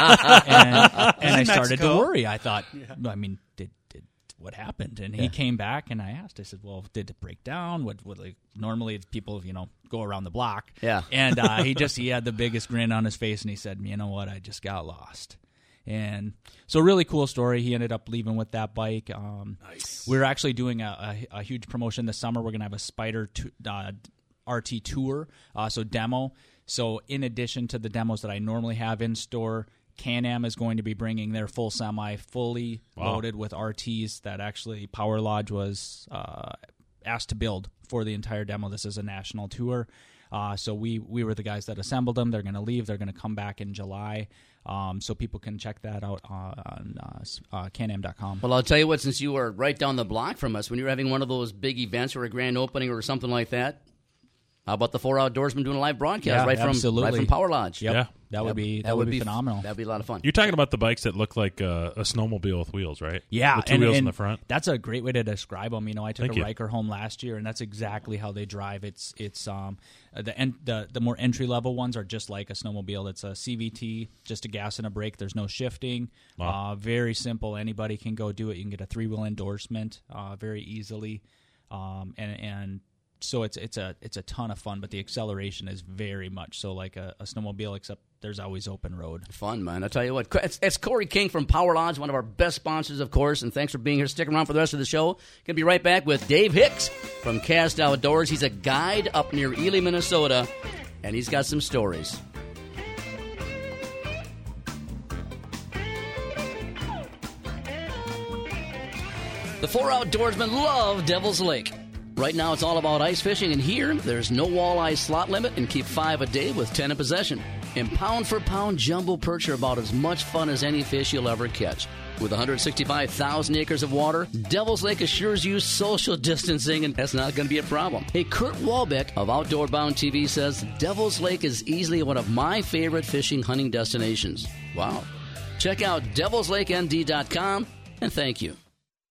I started to worry. I thought, I mean, did what happened? And he came back, and I asked, I said, well, did it break down? What like normally people, go around the block.
Yeah.
And he had the biggest grin on his face, and he said, you know what, I just got lost. And so really cool story. He ended up leaving with that bike. Nice. We're actually doing a huge promotion this summer. We're going to have a Spider RT tour, so demo. So in addition to the demos that I normally have in store, Can-Am is going to be bringing their full semi fully loaded with RTs that actually Power Lodge was asked to build for the entire demo. This is a national tour. So we were the guys that assembled them. They're going to leave. They're going to come back in July. So people can check that out on Can-Am.com.
Well, I'll tell you what, since you were right down the block from us, when you were having one of those big events or a grand opening or something like that, how about the 4 Outdoorsmen doing a live broadcast right from Power Lodge?
Yep. That would be phenomenal.
That'd be a lot of fun.
You're talking about the bikes that look like a snowmobile with wheels, right?
Yeah.
The two wheels in the front.
That's a great way to describe them. I took a Riker home last year, and that's exactly how they drive. It's the more entry-level ones are just like a snowmobile. It's a CVT, just a gas and a brake. There's no shifting. Wow. Very simple. Anybody can go do it. You can get a 3-wheel endorsement very easily. And so it's a ton of fun, but the acceleration is very much so like a snowmobile, except there's always open road.
Fun, man. I'll tell you what. It's Corey King from Power Lodge, one of our best sponsors, of course, and thanks for being here. Stick around for the rest of the show. Going to be right back with Dave Hicks from Cast Outdoors. He's a guide up near Ely, Minnesota, and he's got some stories. The 4 Outdoorsmen love Devil's Lake. Right now, it's all about ice fishing, and here, there's no walleye slot limit and keep 5 a day with 10 in possession. And pound-for-pound jumbo perch are about as much fun as any fish you'll ever catch. With 165,000 acres of water, Devil's Lake assures you social distancing, and that's not going to be a problem. Hey, Kurt Walbeck of Outdoor Bound TV says Devil's Lake is easily one of my favorite fishing hunting destinations. Wow. Check out devilslakend.com, and thank you.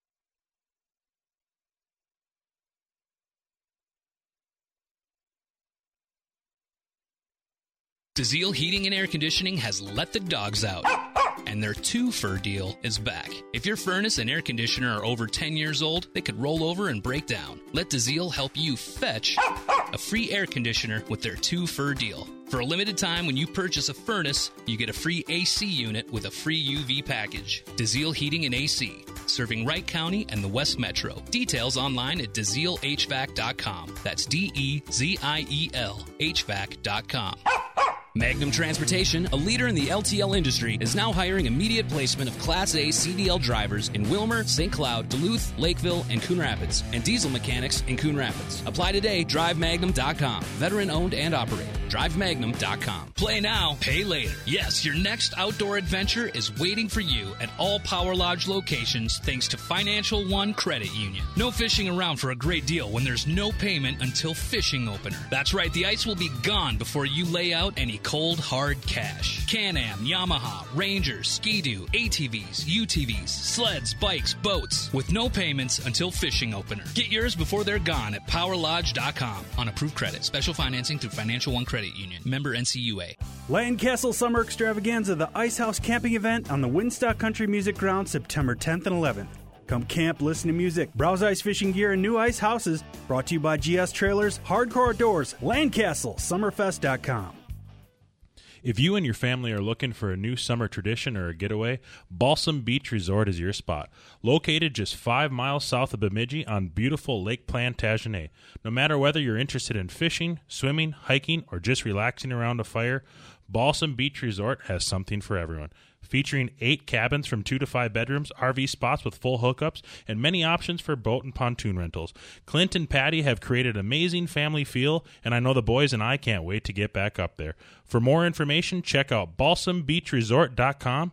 DeZiel Heating and Air Conditioning has let the dogs out, and their 2-fur deal is back. If your furnace and air conditioner are over 10 years old, they could roll over and break down. Let DeZiel help you fetch a free air conditioner with their 2-fur deal. For a limited time, when you purchase a furnace, you get a free AC unit with a free UV package. DeZiel Heating and AC. serving Wright County and the West Metro. Details online at DeZielHVAC.com. That's DEZIEL HVAC.com. Magnum Transportation, a leader in the LTL industry, is now hiring immediate placement of Class A CDL drivers in Wilmer, St. Cloud, Duluth, Lakeville, and Coon Rapids, and diesel mechanics in Coon Rapids. Apply today, DriveMagnum.com. Veteran-owned and operated. DriveMagnum.com. Play now, pay later. Yes, your next outdoor adventure is waiting for you at all Power Lodge locations thanks to Financial One Credit Union. No fishing around for a great deal when there's no payment until fishing opener. That's right, the ice will be gone before you lay out any cold, hard cash. Can-Am, Yamaha, Rangers, Ski-Doo, ATVs, UTVs, sleds, bikes, boats, with no payments until fishing opener. Get yours before they're gone at PowerLodge.com on approved credit. Special financing through Financial One Credit Union. Member NCUA.
Landcastle Summer Extravaganza, the Ice House camping event on the Woodstock Country Music Ground, September 10th and 11th. Come camp, listen to music, browse ice fishing gear, and new ice houses. Brought to you by GS Trailers, Hardcore Outdoors, Landcastle, Summerfest.com.
If you and your family are looking for a new summer tradition or a getaway, Balsam Beach Resort is your spot. Located just 5 miles south of Bemidji on beautiful Lake Plantagenet. No matter whether you're interested in fishing, swimming, hiking, or just relaxing around a fire, Balsam Beach Resort has something for everyone. Featuring 8 cabins from 2 to 5 bedrooms, RV spots with full hookups, and many options for boat and pontoon rentals. Clint and Patty have created an amazing family feel, and I know the boys and I can't wait to get back up there. For more information, check out balsambeachresort.com,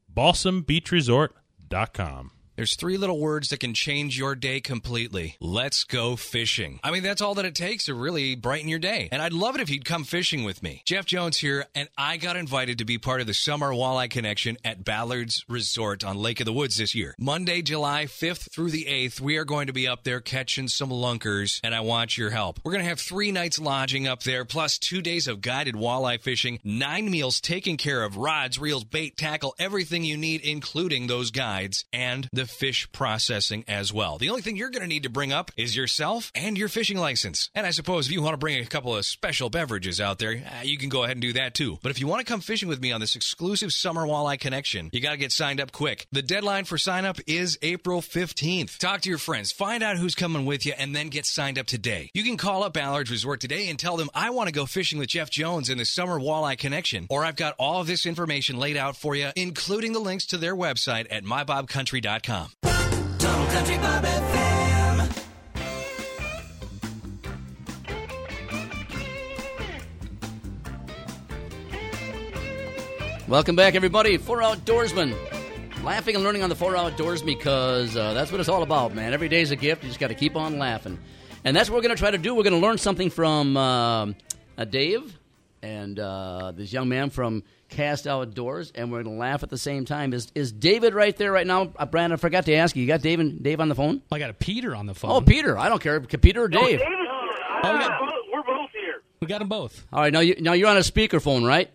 balsambeachresort.com.
There's 3 little words that can change your day completely. Let's go fishing. I mean, that's all that it takes to really brighten your day. And I'd love it if you'd come fishing with me. Jeff Jones here, and I got invited to be part of the Summer Walleye Connection at Ballard's Resort on Lake of the Woods this year. Monday, July 5th through the 8th, we are going to be up there catching some lunkers, and I want your help. We're going to have 3 nights lodging up there, plus 2 days of guided walleye fishing, 9 meals taken care of, rods, reels, bait, tackle, everything you need, including those guides, and the fish processing as well. The only thing you're going to need to bring up is yourself and your fishing license. And I suppose if you want to bring a couple of special beverages out there, you can go ahead and do that too. But if you want to come fishing with me on this exclusive Summer Walleye Connection, you got to get signed up quick. The deadline for sign up is April 15th. Talk to your friends, find out who's coming with you, and then get signed up today. You can call up Ballard's Resort today and tell them, I want to go fishing with Jeff Jones in the Summer Walleye Connection, or I've got all of this information laid out for you, including the links to their website at mybobcountry.com.
Total Country Bob FM.
Welcome back, everybody. 4 Outdoorsmen. Laughing and learning on the 4 Outdoors because that's what it's all about, man. Every day's a gift. You just got to keep on laughing. And that's what we're going to try to do. We're going to learn something from Dave and this young man from Cast Outdoors, and we're going to laugh at the same time. Is David right there right now? Brandon, I forgot to ask you. You got Dave on the phone?
I got a Peter on the phone.
Oh, Peter. I don't care. Peter or Dave?
No, David's here. We're both here.
We got them both.
All right. Now you're on a speakerphone, right?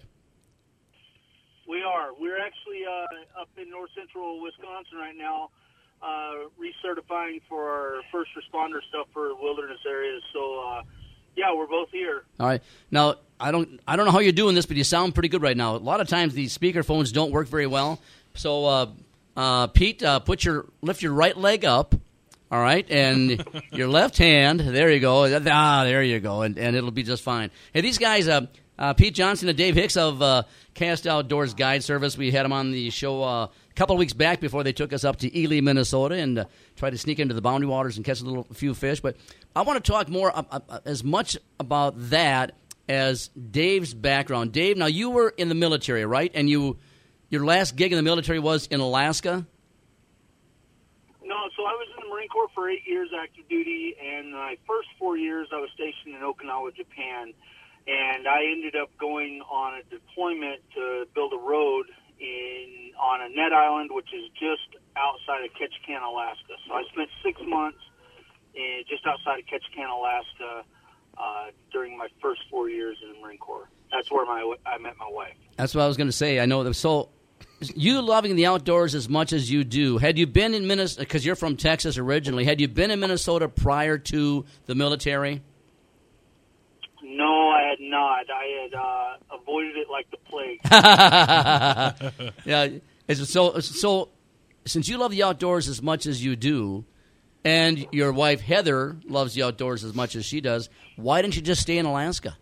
We are. We're actually up in north central Wisconsin right now, recertifying for our first responder stuff for wilderness areas. So, yeah, we're both here.
All right. Now, I don't know how you're doing this, but you sound pretty good right now. A lot of times these speakerphones don't work very well. So, Pete, lift your right leg up, all right, and your left hand. There you go. There you go, and it'll be just fine. Hey, these guys, Pete Johnson and Dave Hicks of Cast Outdoors Guide Service. We had them on the show a couple of weeks back before they took us up to Ely, Minnesota, and tried to sneak into the Boundary Waters and catch a few fish. But I want to talk more as much about that as Dave's background. Dave, now you were in the military, right? And your last gig in the military was in Alaska?
No, so I was in the Marine Corps for 8 years active duty, and my first 4 years I was stationed in Okinawa, Japan. And I ended up going on a deployment to build a road on a net island, which is just outside of Ketchikan, Alaska. So I spent 6 months just outside of Ketchikan, Alaska, during my first 4 years in the Marine Corps. That's where I met my wife.
That's what I was going to say. I know that. So you loving the outdoors as much as you do, had you been in Minnesota, because you're from Texas originally, had you been in Minnesota prior to the military?
No, I had not. I had avoided it like the plague.
Yeah. So since you love the outdoors as much as you do, and your wife Heather loves the outdoors as much as she does, why didn't you just stay in Alaska?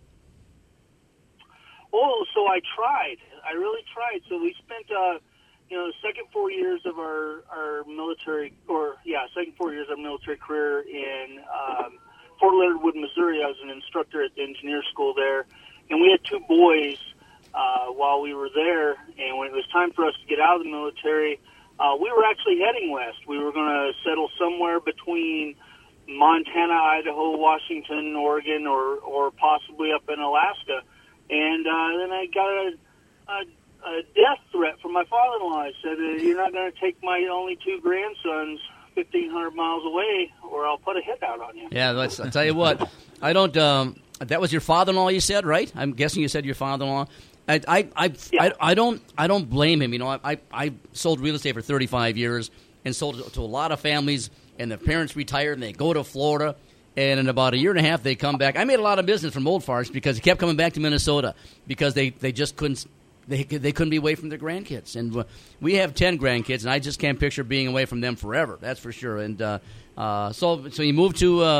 Oh, so I tried. I really tried. So we spent, the second 4 years of our military, second 4 years of our military career in Fort Leonard Wood, Missouri. I was an instructor at the engineer school there, and we had two boys while we were there. And when it was time for us to get out of the military, we were actually heading west. We were going to settle somewhere between Montana, Idaho, Washington, Oregon, or possibly up in Alaska. And then I got a death threat from my father-in-law. He said, "You're not going to take my only two grandsons 1,500 miles away, or I'll put a hit out on you."
Yeah, I'll tell you what. I don't. That was your father-in-law, you said, right? I'm guessing you said your father-in-law. I don't blame him. You know, I sold real estate for 35 years and sold to a lot of families, and the parents retired and they go to Florida. And in about a year and a half, they come back. I made a lot of business from Old Farts because he kept coming back to Minnesota because they just couldn't they couldn't be away from their grandkids. And we have 10 grandkids, and I just can't picture being away from them forever. That's for sure. And so you moved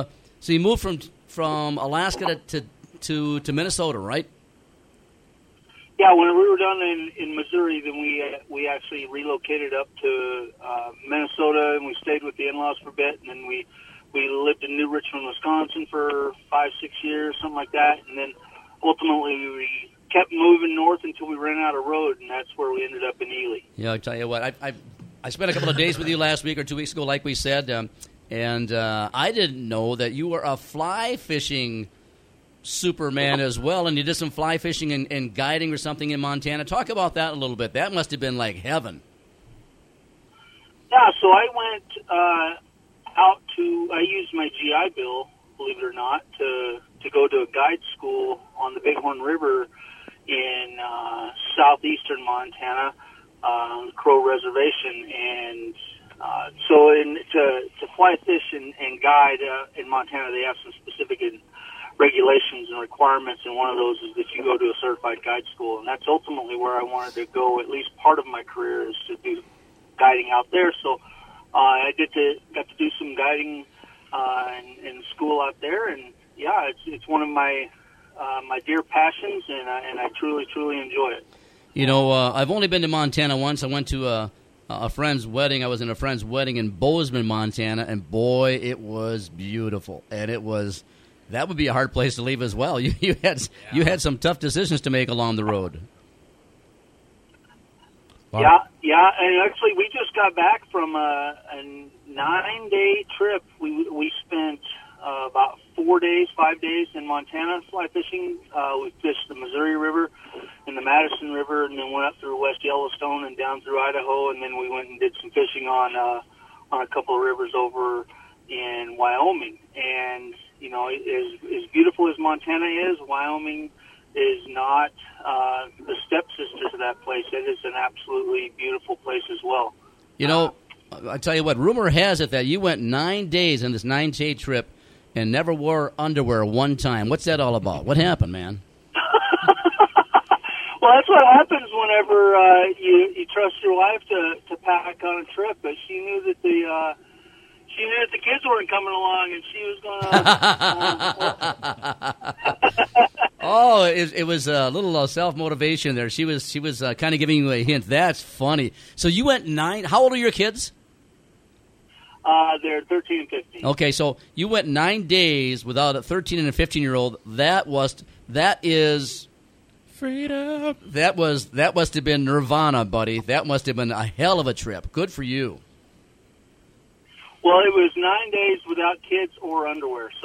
from Alaska to Minnesota, right?
Yeah, when we were done in Missouri, then we actually relocated up to Minnesota, and we stayed with the in-laws for a bit, and then we lived in New Richmond, Wisconsin for 5-6 years, something like that. And then ultimately we kept moving north until we ran out of road, and that's where we ended up in Ely.
Yeah, I'll tell you what. I spent a couple of days with you last week or 2 weeks ago, like we said, and I didn't know that you were a fly fishing Superman as well, and you did some fly fishing and guiding or something in Montana. Talk about that a little bit. That must have been like heaven.
Yeah, so I went I used my GI Bill, believe it or not, to go to a guide school on the Bighorn River in southeastern Montana, on the Crow Reservation. And to fly fish and guide in Montana, they have some specific regulations and requirements, and one of those is that you go to a certified guide school. And that's ultimately where I wanted to go. At least part of my career is to do guiding out there. So I got to do some guiding in school out there, and yeah, it's one of my dear passions, and I truly enjoy it.
You know, I've only been to Montana once. I went to a friend's wedding. I was in a friend's wedding in Bozeman, Montana, and boy, it was beautiful. And that would be a hard place to leave as well. You had some tough decisions to make along the road.
Wow. Yeah, and actually we just got back from a 9-day trip. We spent about 5 days in Montana fly fishing. We fished the Missouri River and the Madison River, and then went up through West Yellowstone and down through Idaho, and then we went and did some fishing on a couple of rivers over in Wyoming. And you know, as beautiful as Montana is, Wyoming is not the stepsister to that place. It is an absolutely beautiful place as well.
You know, I tell you what, rumor has it that you went 9 days on this 9-day trip and never wore underwear one time. What's that all about? What happened, man?
Well, that's what happens whenever you trust your wife to pack on a trip. But she knew that the kids weren't coming along, and she was going to.
Oh, it was a little self-motivation there. She was kind of giving you a hint. That's funny. So you went 9. How old are your kids?
They're 13 and 15.
Okay, so you went 9 days without a 13 and a 15-year-old. That is freedom. That must have been nirvana, buddy. That must have been a hell of a trip. Good for you.
Well, it was 9 days without kids or underwear. So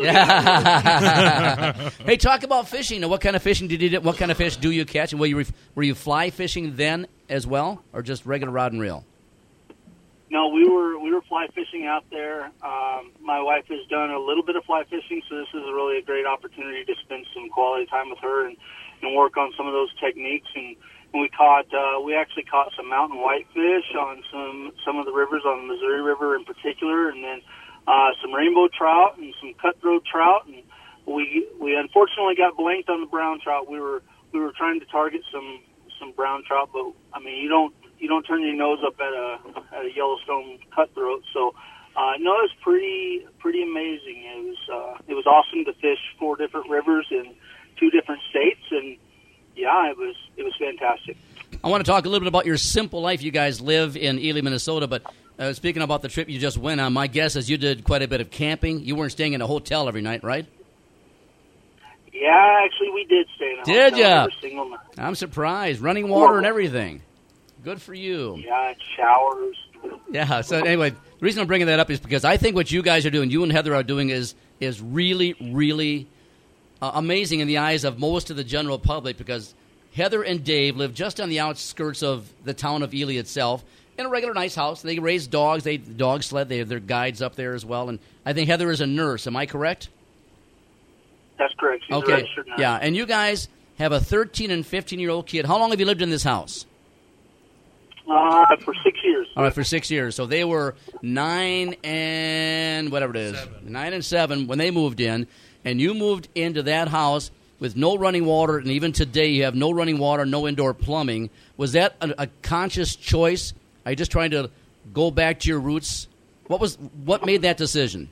Hey, talk about fishing. Now, what kind of fishing did you do? What kind of fish do you catch? And were you fly fishing then as well, or just regular rod and reel?
No, we were fly fishing out there. My wife has done a little bit of fly fishing, so this is really a great opportunity to spend some quality time with her and work on some of those techniques. And we actually caught some mountain whitefish on some of the rivers, on the Missouri River in particular, and then some rainbow trout and some cutthroat trout. And we unfortunately got blanked on the brown trout. We were trying to target some brown trout, but I mean you don't turn your nose up at a Yellowstone cutthroat. So no, it was pretty amazing. It was awesome to fish 4 different rivers in 2 different states, and yeah, it was fantastic.
I want to talk a little bit about your simple life you guys live in Ely, Minnesota, but speaking about the trip you just went on, my guess is you did quite a bit of camping. You weren't staying in a hotel every night, right?
Yeah, actually, we did stay in a
Did
hotel
ya?
every single night.
I'm surprised. Running water and everything. Good for you.
Yeah, showers.
Yeah, so anyway, the reason I'm bringing that up is because I think what you guys are doing, you and Heather are doing, is really, really amazing in the eyes of most of the general public, because Heather and Dave live just on the outskirts of the town of Ely itself in a regular nice house. They raise dogs. They dog sled. They have their guides up there as well. And I think Heather is a nurse. Am I correct?
That's correct. She's a
Okay.
registered nurse.
Yeah, and you guys have a 13 and 15-year-old kid. How long have you lived in this house?
For 6 years.
All right, for 6 years. So they were 9 and whatever it is, 9 and 7 when they moved in, and you moved into that house with no running water, and even today you have no running water, no indoor plumbing. Was that a conscious choice? Are you just trying to go back to your roots? What made that decision?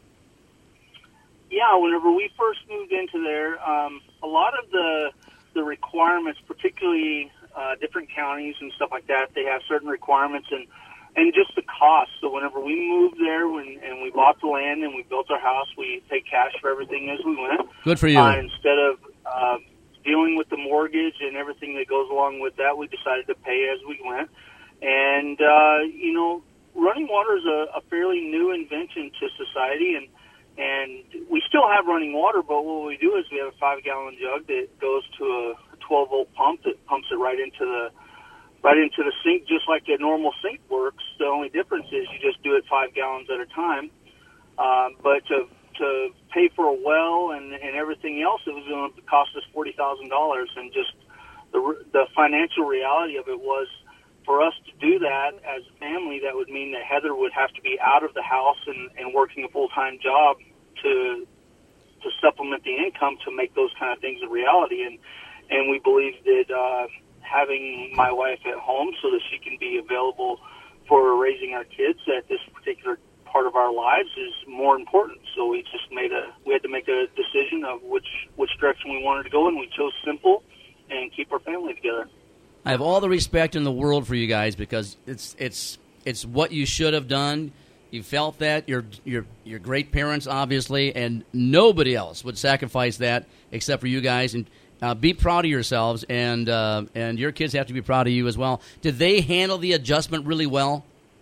Yeah, whenever we first moved into there, a lot of the requirements, particularly different counties and stuff like that, they have certain requirements and just the cost. So whenever we moved there and we bought the land and we built our house, we paid cash for everything as we went.
Good for you.
Instead of dealing with the mortgage and everything that goes along with that, we decided to pay as we went. And, running water is a fairly new invention to society, and we still have running water, but what we do is we have a 5-gallon jug that goes to a 12-volt pump that pumps it right into the sink, just like a normal sink works. The only difference is you just do it 5 gallons at a time. But to pay for a well and everything else, it was going to cost us $40,000, and just the financial reality of it was, for us to do that as a family, that would mean that Heather would have to be out of the house and working a full-time job to supplement the income to make those kind of things a reality. And we believe that having my wife at home so that she can be available for raising our kids at this particular part of our lives is more important. So we had to make a decision of which direction we wanted to go, and we chose simple and keep our family together.
I have all the respect in the world for you guys, because it's what you should have done. You felt that. You're great parents, obviously, and nobody else would sacrifice that except for you guys. And be proud of yourselves, and your kids have to be proud of you as well. Did they handle the adjustment really well?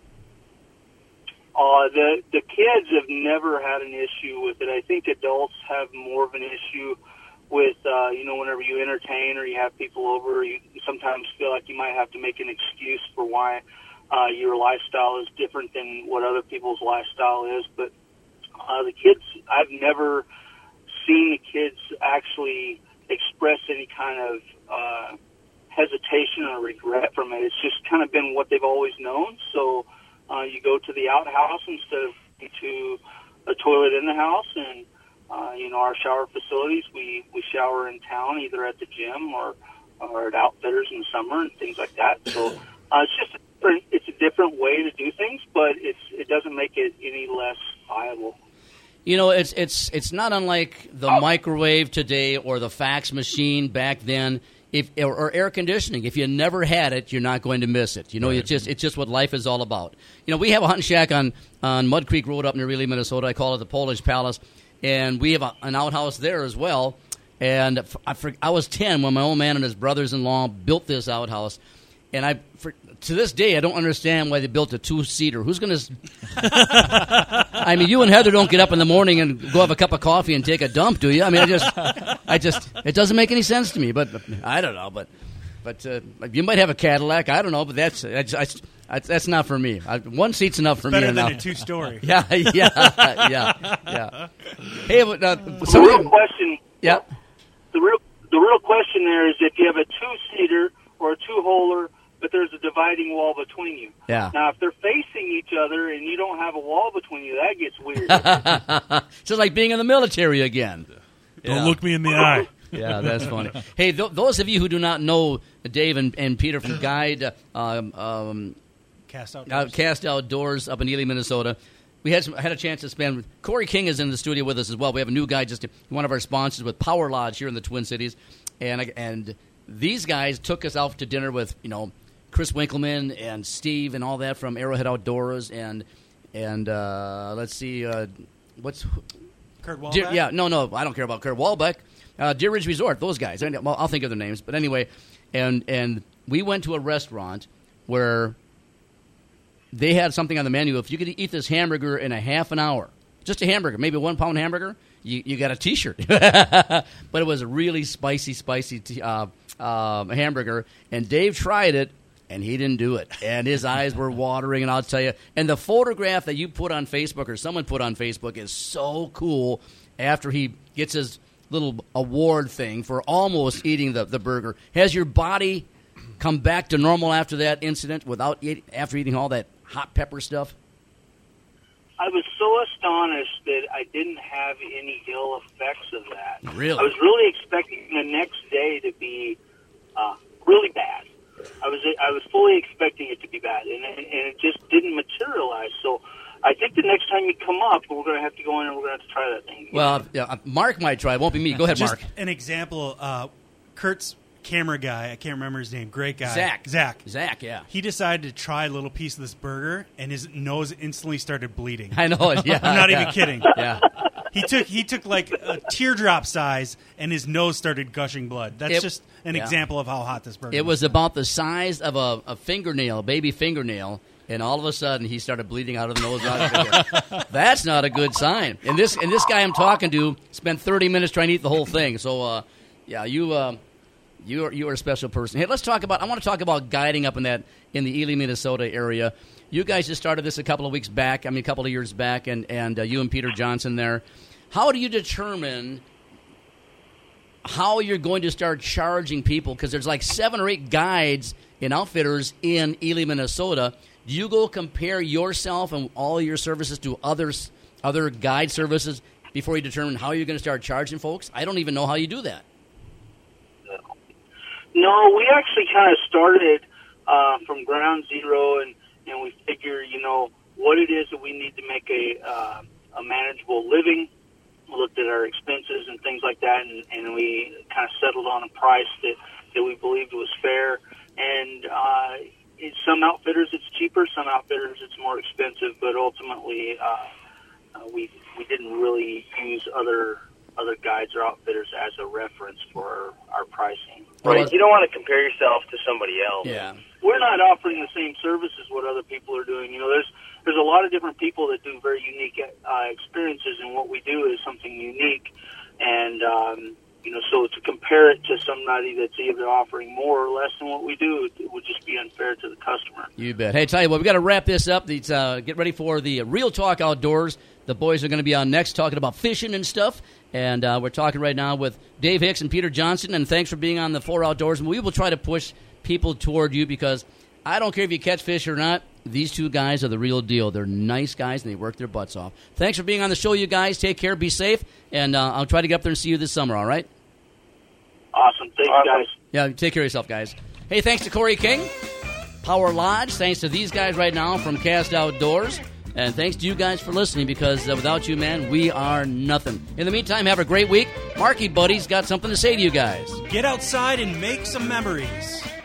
The kids have never had an issue with it. I think adults have more of an issue with, whenever you entertain or you have people over, you sometimes feel like you might have to make an excuse for why your lifestyle is different than what other people's lifestyle is. But the kids, I've never seen the kids actually express any kind of hesitation or regret from it. It's just kind of been what they've always known. So you go to the outhouse instead of to a toilet in the house, and our shower facilities, we shower in town, either at the gym or at Outfitters in the summer and things like that. So it's a different way to do things, but it doesn't make it any less viable.
It's not unlike the microwave today or the fax machine back then, or air conditioning. If you never had it, you're not going to miss it. Right. It's just what life is all about. We have a hunting shack on Mud Creek Road up near Ely, Minnesota. I call it the Polish Palace, and we have an outhouse there as well. And I was 10 when my old man and his brothers-in-law built this outhouse, and to this day, I don't understand why they built a 2-seater. Who's going to... I mean, you and Heather don't get up in the morning and go have a cup of coffee and take a dump, do you? I mean, it doesn't make any sense to me, but I don't know. But you might have a Cadillac. I don't know, but that's not for me. 1 seat's enough for me.
Better than a 2-story.
Yeah. Hey,
the real question...
Yeah.
The real question there is if you have a 2-seater or a 2-holer, but there's a dividing wall between you.
Yeah.
Now, if they're facing each other and you don't have a wall between you, that gets weird.
It's just like being in the military again.
Don't look me in the eye.
Yeah, that's funny. Hey, those of you who do not know Dave and Peter from Guide Cast Outdoors up in Ely, Minnesota, we had a chance to spend. Corey King is in the studio with us as well. We have a new guy, just one of our sponsors with Power Lodge here in the Twin Cities, and these guys took us out to dinner with Chris Winkleman and Steve and all that from Arrowhead Outdoors and let's see what's
Kurt Walbeck?
No, I don't care about Kurt Walbeck. Deer Ridge Resort, those guys. Well, I'll think of their names, but anyway, and we went to a restaurant where they had something on the menu. If you could eat this hamburger in a half an hour, just a hamburger, maybe a 1 pound hamburger, you got a T-shirt. But it was a really spicy hamburger, and Dave tried it, and he didn't do it. And his eyes were watering, and I'll tell you. And the photograph that you put on Facebook or someone put on Facebook is so cool after he gets his little award thing for almost eating the burger. Has your body come back to normal after that incident after eating all that hot pepper stuff?
I was so astonished that I didn't have any ill effects of that.
Really?
I was really expecting the next day to be really bad. I was fully expecting it to be bad, and it just didn't materialize. So I think the next time you come up, we're going to have to go in and we're going to have to try that thing again.
Well, yeah, Mark might try. It won't be me. Go ahead,
Just
Mark.
An example, Kurt's camera guy, I can't remember his name, great guy.
Zach, yeah.
He decided to try a little piece of this burger, and his nose instantly started bleeding.
I know it, yeah.
I'm not even kidding.
Yeah.
He took like a teardrop size, and his nose started gushing blood. That's just an example of how hot this burger
It was about the size of a fingernail, baby fingernail, and all of a sudden he started bleeding out of the nose. That's not a good sign. And this guy I'm talking to spent 30 minutes trying to eat the whole thing. So, you are a special person. Hey, I want to talk about guiding up in the Ely, Minnesota area. You guys just started this a couple of years back, and you and Peter Johnson there. How do you determine how you're going to start charging people? Because there's like 7 or 8 guides and outfitters in Ely, Minnesota. Do you go compare yourself and all your services to other guide services before you determine how you're going to start charging folks? I don't even know how you do that.
No, we actually kind of started from ground zero, and we figure, what it is that we need to make a manageable living. We looked at our expenses and things like that, and we kind of settled on a price that we believed was fair. And some outfitters it's cheaper, some outfitters it's more expensive, but ultimately we didn't really use other guides or outfitters as a reference for our pricing.
Right. You don't want to compare yourself to somebody else.
Yeah.
We're not offering the same service as what other people are doing. There's a lot of different people that do very unique experiences, and what we do is something unique. And so to compare it to somebody that's either offering more or less than what we do, it would just be unfair to the customer.
You bet. Hey, tell you what, we got to wrap this up. Get ready for the Real Talk Outdoors. The boys are going to be on next talking about fishing and stuff. And we're talking right now with Dave Hicks and Peter Johnson. And thanks for being on the 4 Outdoors. And we will try to push people toward you, because I don't care if you catch fish or not. These 2 guys are the real deal. They're nice guys, and they work their butts off. Thanks for being on the show, you guys. Take care. Be safe. And I'll try to get up there and see you this summer, all right?
Awesome. Thanks, guys.
Yeah, take care of yourself, guys. Hey, thanks to Corey King, Power Lodge. Thanks to these guys right now from Cast Outdoors. And thanks to you guys for listening, because without you, man, we are nothing. In the meantime, have a great week. Marky Buddy's got something to say to you guys.
Get outside and make some memories.